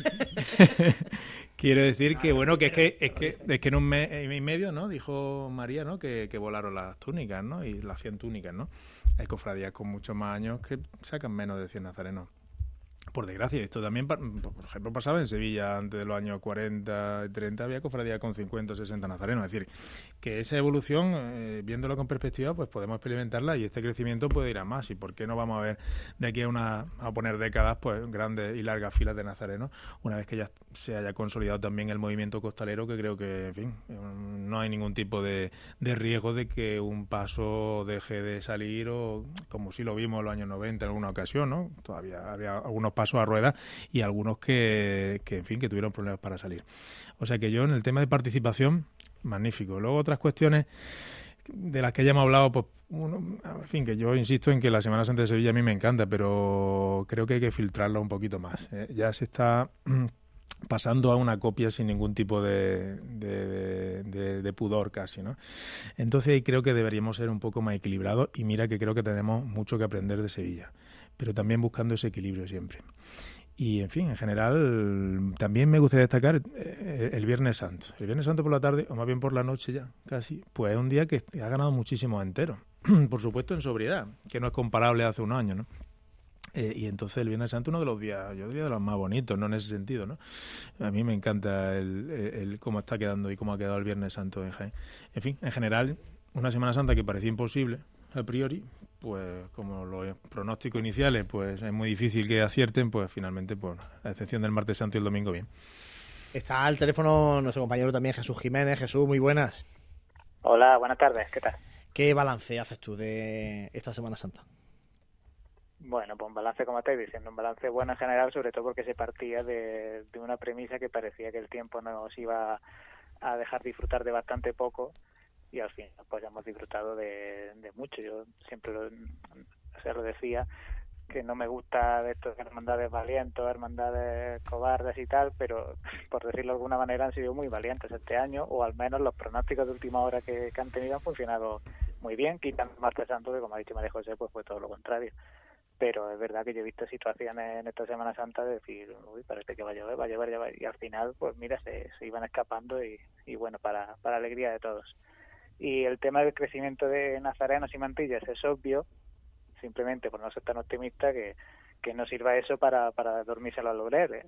que bueno, que es que en un mes y medio, ¿no? Dijo María, ¿no? Que volaron las túnicas, ¿no? Y las 100 túnicas, ¿no? Hay cofradías con muchos más años que sacan menos de 100 nazarenos. Por desgracia, esto también, por ejemplo, pasaba en Sevilla antes de los años 40 y 30, había cofradías con 50 o 60 nazarenos. Es decir, que esa evolución, viéndolo con perspectiva, pues podemos experimentarla y este crecimiento puede ir a más. ¿Y por qué no vamos a ver de aquí a poner décadas, pues grandes y largas filas de nazarenos, una vez que ya se haya consolidado también el movimiento costalero, que creo que, en fin, no hay ningún tipo de riesgo de que un paso deje de salir, o como sí lo vimos en los años 90 en alguna ocasión, ¿no? Todavía había algunos pasos a ruedas y algunos que en fin, que tuvieron problemas para salir. O sea que yo en el tema de participación, magnífico. Luego otras cuestiones de las que ya hemos hablado, pues en fin, que yo insisto en que la Semana Santa de Sevilla a mí me encanta, pero creo que hay que filtrarla un poquito más. Ya se está pasando a una copia sin ningún tipo de pudor casi, ¿no? Entonces creo que deberíamos ser un poco más equilibrados y mira que creo que tenemos mucho que aprender de Sevilla, pero también buscando ese equilibrio siempre. Y, en fin, en general, también me gustaría destacar el Viernes Santo. El Viernes Santo por la tarde, o más bien por la noche ya, casi, pues es un día que ha ganado muchísimos enteros. Por supuesto en sobriedad, que no es comparable a hace unos años, ¿no? Y entonces el Viernes Santo uno de los días, yo diría de los más bonitos, ¿no? En ese sentido, ¿no? A mí me encanta el cómo está quedando y cómo ha quedado el Viernes Santo en Jaén. En fin, en general, una Semana Santa que parecía imposible a priori, pues como los pronósticos iniciales, pues es muy difícil que acierten, pues finalmente, pues a excepción del martes santo y el domingo, bien. Está al teléfono nuestro compañero también, Jesús Jiménez. Jesús, muy buenas. Hola, buenas tardes, ¿qué tal? ¿Qué balance haces tú de esta Semana Santa? Bueno, pues un balance, como estáis diciendo, un balance bueno en general, sobre todo porque se partía de una premisa que parecía que el tiempo nos iba a dejar disfrutar de bastante poco, y al fin pues hemos disfrutado de mucho. Yo siempre lo decía, que no me gusta de estos hermandades valientes, hermandades cobardes y tal, pero por decirlo de alguna manera han sido muy valientes este año, o al menos los pronósticos de última hora que han tenido han funcionado muy bien, quitando el martes santo, que como ha dicho María José, pues fue todo lo contrario. Pero es verdad que yo he visto situaciones en esta Semana Santa de decir, uy, parece que va a llover, y al final, pues mira, se iban escapando y bueno, para alegría de todos. Y el tema del crecimiento de nazarenos y mantillas es obvio, simplemente por no ser tan optimista, que no sirva eso para dormirse a los laureles.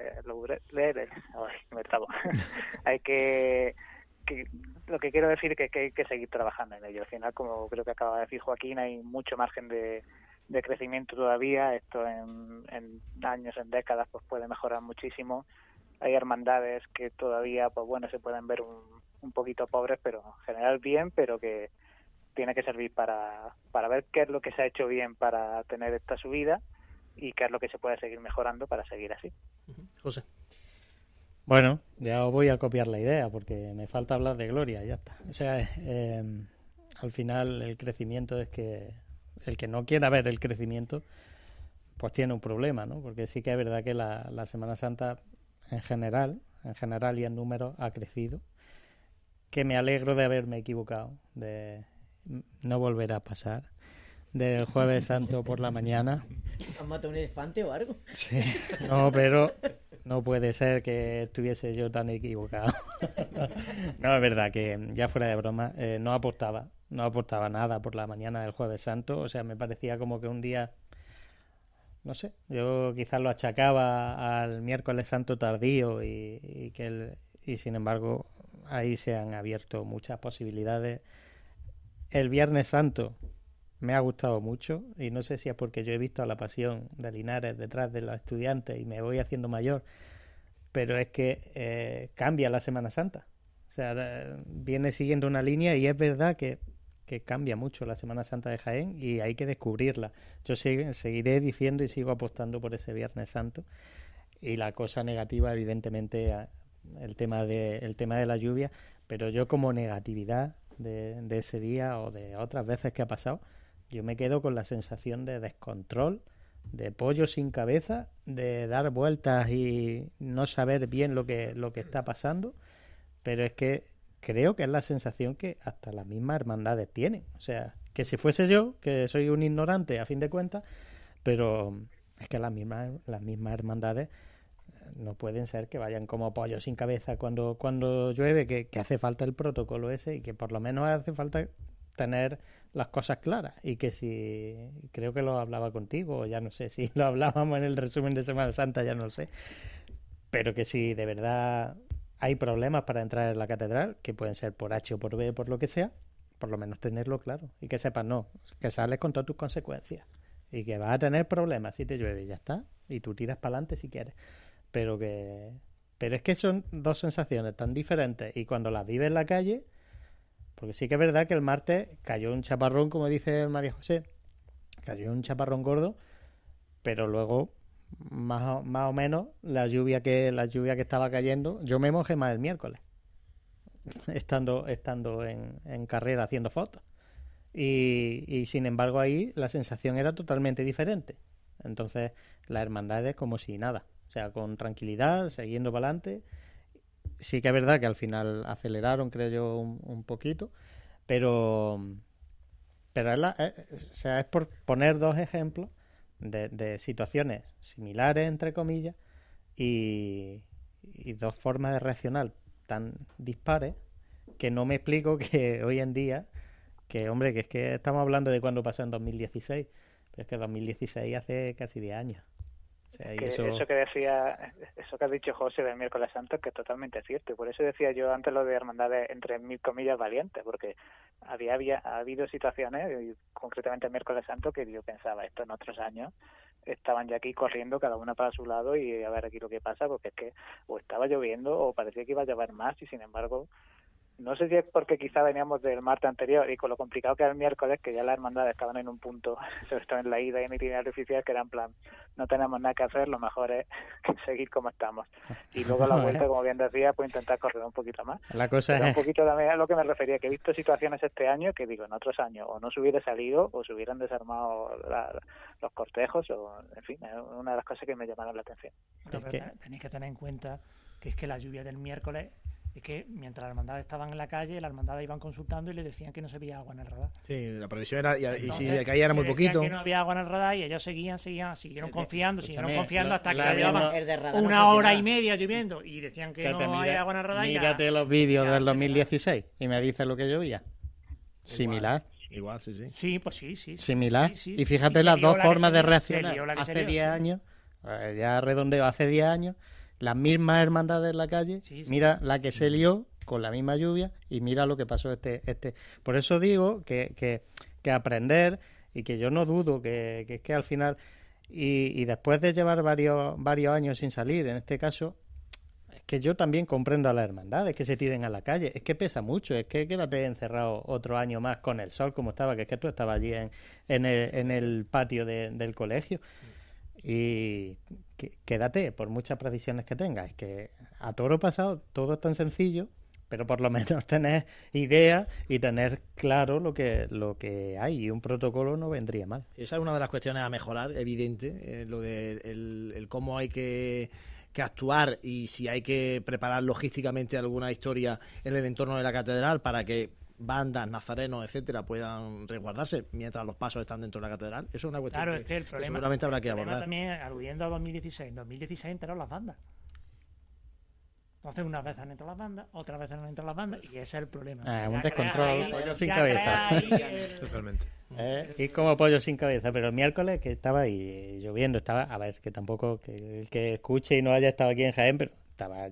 Me trabo. Hay que lo que quiero decir es que hay que seguir trabajando en ello. Al final, como creo que acaba de decir Joaquín, hay mucho margen de de crecimiento todavía. Esto en años, en décadas, pues puede mejorar muchísimo. Hay hermandades que todavía, pues bueno, se pueden ver un poquito pobres, pero en general bien, pero que tiene que servir para ver qué es lo que se ha hecho bien para tener esta subida y qué es lo que se puede seguir mejorando para seguir así. José. Bueno, ya os voy a copiar la idea porque me falta hablar de Gloria, ya está. O sea, al final el crecimiento es que el que no quiera ver el crecimiento pues tiene un problema, ¿no? Porque sí que es verdad que la Semana Santa en general y en números ha crecido, que me alegro de haberme equivocado, de no volver a pasar, del Jueves Santo por la mañana. ¿Han matado un elefante o algo? Sí, no, pero no puede ser que estuviese yo tan equivocado. No, es verdad que ya fuera de broma, no aportaba nada por la mañana del Jueves Santo. O sea, me parecía como que un día, no sé, yo quizás lo achacaba al miércoles santo tardío y sin embargo ahí se han abierto muchas posibilidades. El Viernes Santo me ha gustado mucho y no sé si es porque yo he visto a la Pasión de Linares detrás de los estudiantes y me voy haciendo mayor, pero es que cambia la Semana Santa. O sea, viene siguiendo una línea y es verdad que cambia mucho la Semana Santa de Jaén y hay que descubrirla. Yo seguiré diciendo y sigo apostando por ese Viernes Santo. Y la cosa negativa, evidentemente, el tema de la lluvia, pero yo como negatividad de ese día o de otras veces que ha pasado, yo me quedo con la sensación de descontrol, de pollo sin cabeza, de dar vueltas y no saber bien lo que está pasando, pero es que creo que es la sensación que hasta las mismas hermandades tienen. O sea, que si fuese yo, que soy un ignorante a fin de cuentas, pero es que las mismas hermandades no pueden ser que vayan como pollo sin cabeza cuando llueve, que hace falta el protocolo ese y que por lo menos hace falta tener las cosas claras y que si, creo que lo hablaba contigo, o ya no sé si lo hablábamos en el resumen de Semana Santa, ya no sé, pero que si de verdad hay problemas para entrar en la catedral, que pueden ser por H o por B, por lo que sea, por lo menos tenerlo claro y que sepas, no, que sales con todas tus consecuencias y que vas a tener problemas si te llueve y ya está, y tú tiras para adelante si quieres, pero es que son dos sensaciones tan diferentes y cuando las vives en la calle, porque sí que es verdad que el martes cayó un chaparrón, como dice María José, cayó un chaparrón gordo, pero luego más o menos la lluvia que estaba cayendo, yo me mojé más el miércoles estando en carrera haciendo fotos y sin embargo ahí la sensación era totalmente diferente. Entonces la hermandad es como si nada, o sea, con tranquilidad, siguiendo para adelante. Sí que es verdad que al final aceleraron, creo yo, un poquito, pero o sea, es por poner dos ejemplos de situaciones similares, entre comillas, y dos formas de reaccionar tan dispares que no me explico que hoy en día, que hombre, que es que estamos hablando de cuando pasó en 2016, pero es que 2016 hace casi 10 años. O sea, eso que has dicho, José, del miércoles santo, es que es totalmente cierto, y por eso decía yo antes lo de hermandades entre mil comillas valientes, porque ha habido situaciones, y concretamente el miércoles santo, que yo pensaba, esto en otros años estaban ya aquí corriendo cada una para su lado y a ver aquí lo que pasa, porque es que o estaba lloviendo o parecía que iba a llover más y sin embargo no sé si es porque quizá veníamos del martes anterior y con lo complicado que era el miércoles, que ya las hermandades estaban en un punto, sobre todo en la ida y en el itinerario oficial, que era en plan, no tenemos nada que hacer, lo mejor es seguir como estamos. Y luego a la vuelta, como bien decía, pues intentar correr un poquito más. La cosa pero es... un poquito también a lo que me refería, que he visto situaciones este año que digo, en otros años o no se hubiera salido o se hubieran desarmado los cortejos, o en fin, es una de las cosas que me llamaron la atención. Pero tenéis que tener en cuenta que es que la lluvia del miércoles es que mientras las hermandades estaban en la calle, las hermandades iban consultando y les decían que no se veía agua en el radar. Sí, la previsión era, y Entonces, si le caía era muy poquito. Que no había agua en el radar y ellos siguieron confiando hasta que la llevaban una hora y media lloviendo y decían que no había agua en el radar. Mírate los vídeos del 2016 y me dices lo que llovía. Similar. Igual, sí. Sí, pues sí. Similar. Sí. Y fíjate las dos formas de reaccionar. Hace 10 años, ya redondeo, hace 10 años, las mismas hermandades en la calle, mira la que se lió con la misma lluvia y mira lo que pasó este. Por eso digo que aprender y que yo no dudo que es que al final, y después de llevar varios años sin salir, en este caso, es que yo también comprendo a las hermandades que se tiren a la calle, es que pesa mucho, es que quédate encerrado otro año más con el sol como estaba, que es que tú estabas allí en el patio del colegio. Y quédate, por muchas previsiones que tengas. Es que a toro pasado todo es tan sencillo, pero por lo menos tener idea y tener claro lo que hay, y un protocolo no vendría mal. Esa es una de las cuestiones a mejorar, evidente, lo de el cómo hay que actuar y si hay que preparar logísticamente alguna historia en el entorno de la catedral para que bandas, nazarenos, etcétera, puedan resguardarse mientras los pasos están dentro de la catedral. Eso es una cuestión Claro, es que el problema, seguramente habrá que el problema abordar. también, aludiendo a 2016 entraron las bandas. Entonces, unas veces han entrado las bandas, otras veces no entran las bandas, y ese es el problema. Un Ya descontrol, crea ahí- pollo sin ya cabeza. crea ahí Totalmente. Y como pollo sin cabeza, pero el miércoles que estaba ahí lloviendo, a ver, que tampoco que el que escuche y no haya estado aquí en Jaén, pero estaba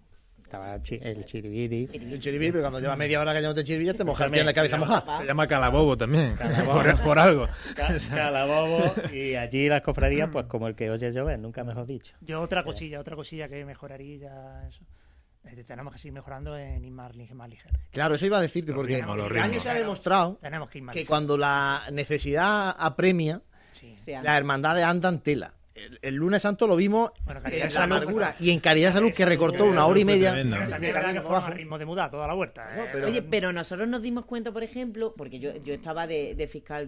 el chiribiri. El chiribiri, pero cuando lleva media hora cayéndote chiribiri, te mojas, tienes la cabeza mojada. Se llama calabobo también, Calabobo. por algo. Calabobo, y allí las cofradías, pues como el que oye llover, nunca mejor dicho. Yo otra cosilla que mejoraría ya eso. Tenemos que seguir mejorando en ir más ligero. Claro, eso iba a decirte, porque ritmos, los este año ritmos. se ha demostrado Tenemos que ir más que ligero. cuando la necesidad apremia, Sí. Se anda. las hermandades andan tela. El lunes santo lo vimos Bueno, Caridad en de la Salud, amargura y en Caridad de Salud, que recortó Caridad una de hora y Salud fue media. tremendo. Pero también es verdad que fueron a ritmo de mudar toda la vuelta. Oye, pero nosotros nos dimos cuenta, por ejemplo, porque yo estaba de fiscal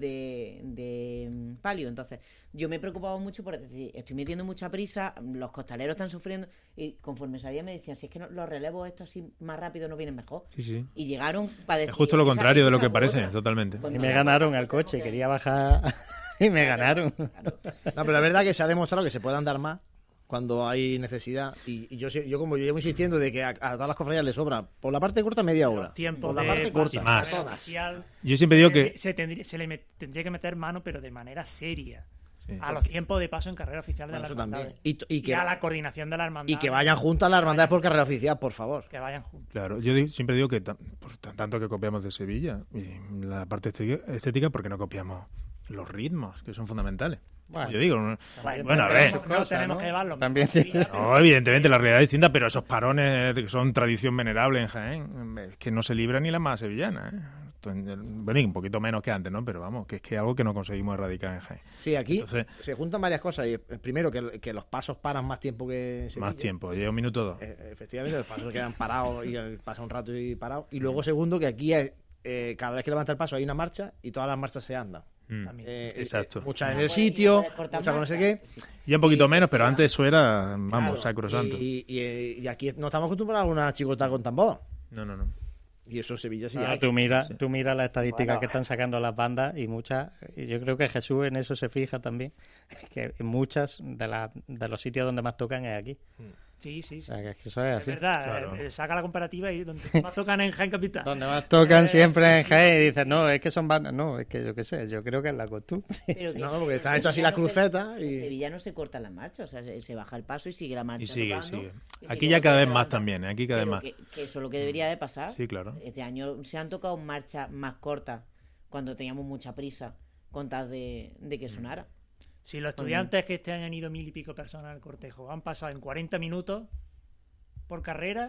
de palio, entonces yo me preocupaba mucho por decir, estoy metiendo mucha prisa, los costaleros están sufriendo, y conforme salía me decían, si es que los relevos estos así más rápido no vienen mejor. Sí, sí. Y llegaron para decir... Es justo lo esa- contrario de lo esa que parece, otra. totalmente. Pues Y no, me la- ganaron al coche, quería bajar y me ganaron. Claro. No, pero la verdad que se ha demostrado que se puede andar más cuando hay necesidad. Y yo como yo llevo insistiendo de que a todas las cofradías les sobra, por la parte corta, media hora. Los tiempos por la de parte paso corta, Y más. a todas. oficial, Yo siempre digo que... tendría que meter mano, pero de manera seria. Sí. A los tiempos de paso en carrera oficial de Bueno, las eso también. hermandades. Y Y a la coordinación de la hermandad. y que vayan juntas las hermandades por carrera oficial, por favor. Que vayan juntos. Claro, yo siempre digo que tanto que copiamos de Sevilla y la parte estética, porque no copiamos los ritmos, que son fundamentales. Bueno. Yo digo, bueno, a ver. No tenemos que llevarlo. También No, evidentemente la realidad es distinta, pero esos parones que son tradición venerable en Jaén, es que no se libra ni la más sevillana, ¿eh? Bueno, y un poquito menos que antes, ¿no? Pero vamos, que es que algo que no conseguimos erradicar en Jaén. Sí, aquí Entonces, se juntan varias cosas. Y, primero, que los pasos paran más tiempo que en Sevilla. más tiempo, lleva un minuto o dos. Efectivamente, los pasos quedan parados y pasa un rato y parados. Y luego, segundo, que aquí cada vez que levanta el paso hay una marcha y todas las marchas se andan. Exacto. Muchas en No el puedes- sitio, no puedes cortar muchas con no sé marcha. qué. Sí. Ya un poquito y- menos, pero antes eso era, vamos, Claro, sacrosanto. y aquí no estamos acostumbrados a una chicota con tambor. No. Y eso en Sevilla sí Ah, hay. tú mira las estadísticas Bueno. que están sacando las bandas y muchas, y yo creo que Jesús en eso se fija también, que muchas de los sitios donde más tocan es aquí. Sí, sí, O sí. sea, que eso es Es así. verdad, Claro. saca la comparativa y donde más tocan en Jaén Capital. Donde más tocan siempre en Jaén y dicen, no, es que son bandas, no, es que yo qué sé, yo creo que es la costumbre. Pero que No, en porque están Sevilla hechas así las no se- crucetas En y... Sevilla no se cortan las marchas, o sea, se baja el paso y sigue la marcha. Y sigue, tocando, sigue. y Aquí sigue ya cada vez la más banda. también, ¿eh? Aquí cada vez Pero más. que eso es lo que debería de pasar. Sí, claro. Este año se han tocado marchas más cortas cuando teníamos mucha prisa con tal de que sonara. Si los estudiantes que este año han ido 1000 y pico personas al cortejo han pasado en 40 minutos por carrera,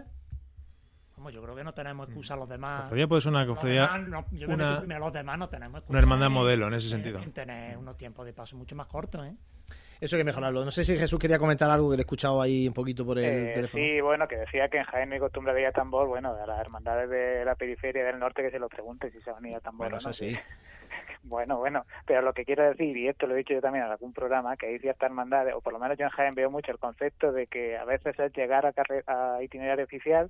vamos, yo creo que no tenemos excusa los demás. Cofradía puede ser una Los cofradía, demás no- yo me una- meto primero, los demás no tenemos excusa. una hermandad modelo en ese sentido. En tener unos tiempos de paso mucho más cortos, ¿eh? Eso hay que mejorarlo. No sé si Jesús quería comentar algo que le he escuchado ahí un poquito por el teléfono. Sí, bueno, que decía que en Jaén no hay costumbre de ir a tambor. Bueno, a las hermandades de la periferia del norte que se lo pregunten si se van a ir a tambor Bueno, o no. eso sí. Bueno, pero lo que quiero decir, y esto lo he dicho yo también en algún programa, que hay ciertas hermandades, o por lo menos yo en Jaén veo mucho el concepto de que a veces es llegar a itinerario oficial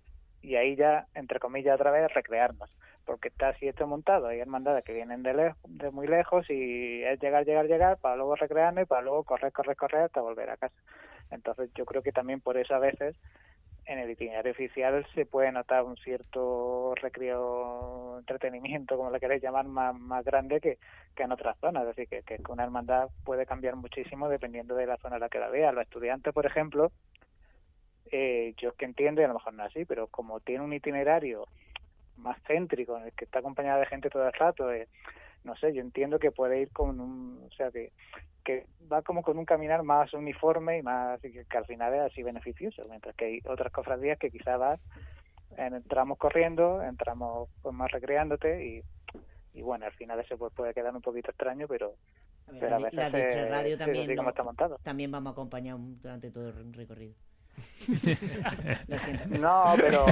y ahí ya, entre comillas, otra vez recrearnos, porque está así esto montado. Hay hermandades que vienen de muy lejos y es llegar, para luego recrearnos y para luego correr hasta volver a casa. Entonces yo creo que también por eso a veces en el itinerario oficial se puede notar un cierto recreo, entretenimiento, como le queréis llamar, más grande que en otras zonas. Es decir, que una hermandad puede cambiar muchísimo dependiendo de la zona en la que la vea. Los estudiantes, por ejemplo, yo es que entiendo, y a lo mejor no es así, pero como tiene un itinerario más céntrico, en el que está acompañada de gente todo el rato, no sé, yo entiendo que puede ir con o sea, que va como con un caminar más uniforme y más, que al final es así beneficioso, mientras que hay otras cofradías que quizás vas, entramos corriendo, entramos pues más recreándote y bueno, al final eso pues puede quedar un poquito extraño, pero a veces la Distre Radio también, así como está montado. También vamos acompañados durante todo el recorrido. Lo siento. No, pero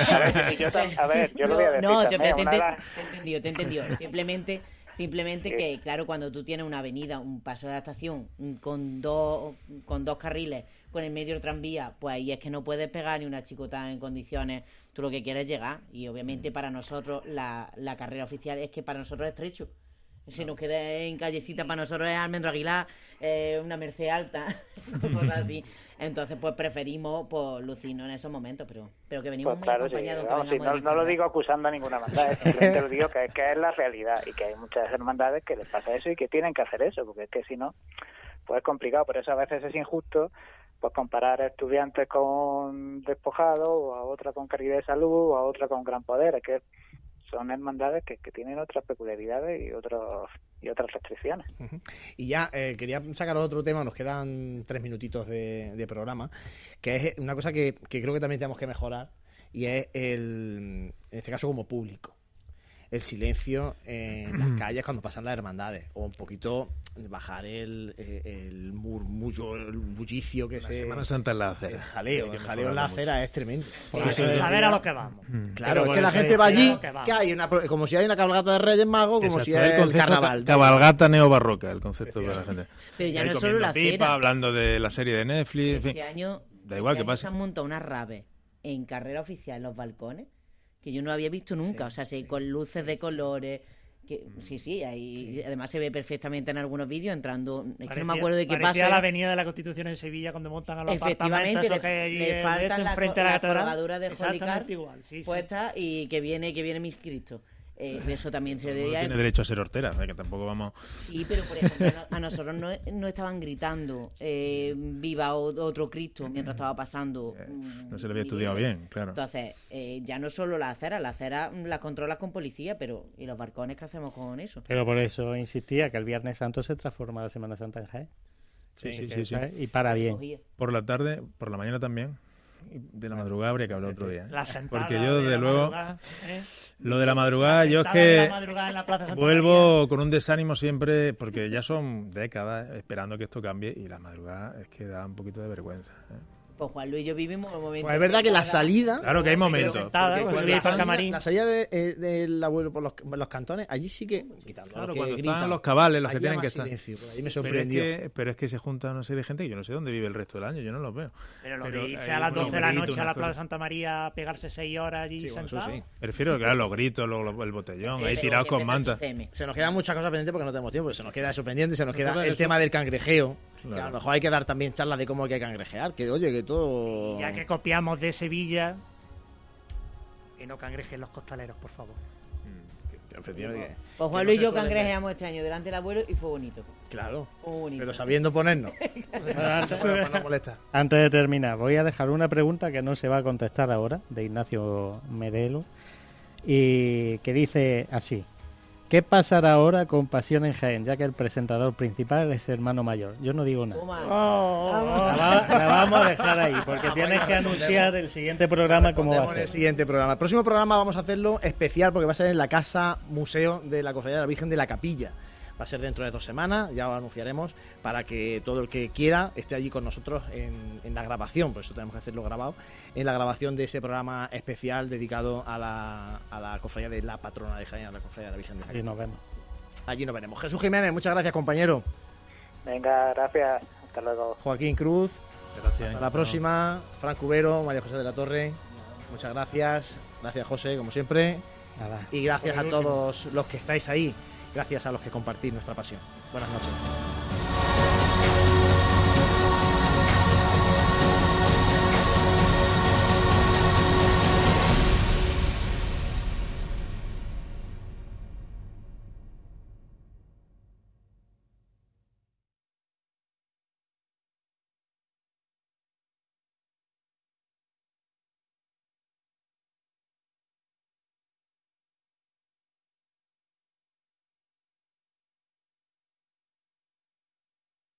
a ver, yo lo voy a decir también, te he entendido. Simplemente que, claro, cuando tú tienes una avenida, un paso de adaptación con dos carriles, con el medio del tranvía, pues ahí es que no puedes pegar ni una chicota en condiciones. Tú lo que quieres es llegar. Y obviamente para nosotros la carrera oficial es que para nosotros es estrecho. Si nos queda en callecita, para nosotros es Almendro Aguilar, una Merced alta, cosas así. Entonces, pues preferimos pues, lucirnos en esos momentos, pero que venimos pues claro, muy acompañados. Sí, vamos, sí, no lo digo acusando a ninguna hermandad, simplemente lo digo que es la realidad y que hay muchas hermandades que les pasa eso y que tienen que hacer eso, porque es que si no, pues es complicado. Por eso a veces es injusto pues comparar a estudiantes con despojados, o a otra con caridad de salud, o a otra con gran poder. Es que son hermandades que tienen otras peculiaridades y otras restricciones. Y ya quería sacar otro tema, nos quedan 3 minutitos de programa, que es una cosa que creo que también tenemos que mejorar, y es en este caso como público, el silencio en las calles cuando pasan las hermandades, o un poquito bajar el murmullo, el bullicio que se... Semana Santa en la acera. El jaleo en la acera es tremendo. Saber a lo que vamos. Claro, es que la gente va allí, que hay como si hay una cabalgata de Reyes Magos, como si es el carnaval. Cabalgata neobarroca, el concepto para la gente. Pero ya no es solo la acera. Hablando de la serie de Netflix, en fin. Este año, da igual que pase. Se han montado una rave en carrera oficial en los balcones que yo no había visto nunca, o sea, con luces de colores, que ahí además se ve perfectamente en algunos vídeos entrando, es que no me acuerdo de qué pasa. La avenida de la Constitución en Sevilla cuando montan a los efectivamente apartamentos, le faltan la colgadura de Jolicar puesta sí. Y que viene Mis Cristo. Eso también se debería... No tiene derecho a ser hortera, que tampoco vamos... Sí, pero por ejemplo, a nosotros no estaban gritando viva otro Cristo mientras estaba pasando. No se le había estudiado bien, claro. Entonces, ya no solo la acera la controlas con policía, pero ¿y los balcones qué hacemos con eso? Pero por eso insistía que el Viernes Santo se transforma la Semana Santa en Jaén. Sí. Y para bien. Por la tarde, por la mañana también. De la madrugada habría que hablar otro día. Porque yo, desde luego, lo de la madrugada, yo es que vuelvo con un desánimo siempre, porque ya son décadas esperando que esto cambie, y la madrugada es que da un poquito de vergüenza. Pues Juan Luis y yo vivimos un momento. Pues es verdad que la salida... Claro que hay momentos. La salida del abuelo por los cantones, allí sí que... Claro, cuando están los cabales, los que tienen que estar. Ahí me sorprendió. Pero es que se junta una serie de gente que yo no sé dónde vive el resto del año, yo no los veo. Pero lo de irse a las 12 de la noche a la Plaza Santa María a pegarse 6 horas allí sentado. Sí. Prefiero, claro, los gritos, el botellón, ahí tirados con mantas. Se nos quedan muchas cosas pendientes porque no tenemos tiempo. Se nos queda eso pendiente, se nos queda el tema del cangrejeo. Claro. Que a lo mejor hay que dar también charlas de cómo hay que cangrejear, que oye, que todo... Ya que copiamos de Sevilla, que no cangrejen los costaleros, por favor. Pues Juan Luis y yo cangrejeamos este año delante del abuelo y fue bonito. Claro, fue bonito. Pero sabiendo ponernos. Antes de terminar, voy a dejar una pregunta que no se va a contestar ahora, de Ignacio Medelo, y que dice así: ¿qué pasará ahora con Pasión en Jaén, ya que el presentador principal es hermano mayor? Yo no digo nada. La vamos a dejar ahí, porque tienes que anunciar el siguiente programa cómo va a ser. El siguiente programa. El próximo programa vamos a hacerlo especial porque va a ser en la Casa Museo de la Cofradía de la Virgen de la Capilla. Va a ser dentro de 2 semanas, ya lo anunciaremos, para que todo el que quiera esté allí con nosotros en la grabación, por eso tenemos que hacerlo grabado, en la grabación de ese programa especial dedicado a la cofradía de la patrona de Jaén, a la cofradía de la Virgen de Jaén. Allí nos vemos. Allí nos veremos. Jesús Jiménez, muchas gracias, compañero. Venga, gracias. Hasta luego. Joaquín Cruz. Gracias. Hasta la próxima. Fran Cubero, María José de la Torre. Muchas gracias. Gracias, José, como siempre. Nada. Y gracias a todos los que estáis ahí. Gracias a los que compartís nuestra pasión. Buenas noches.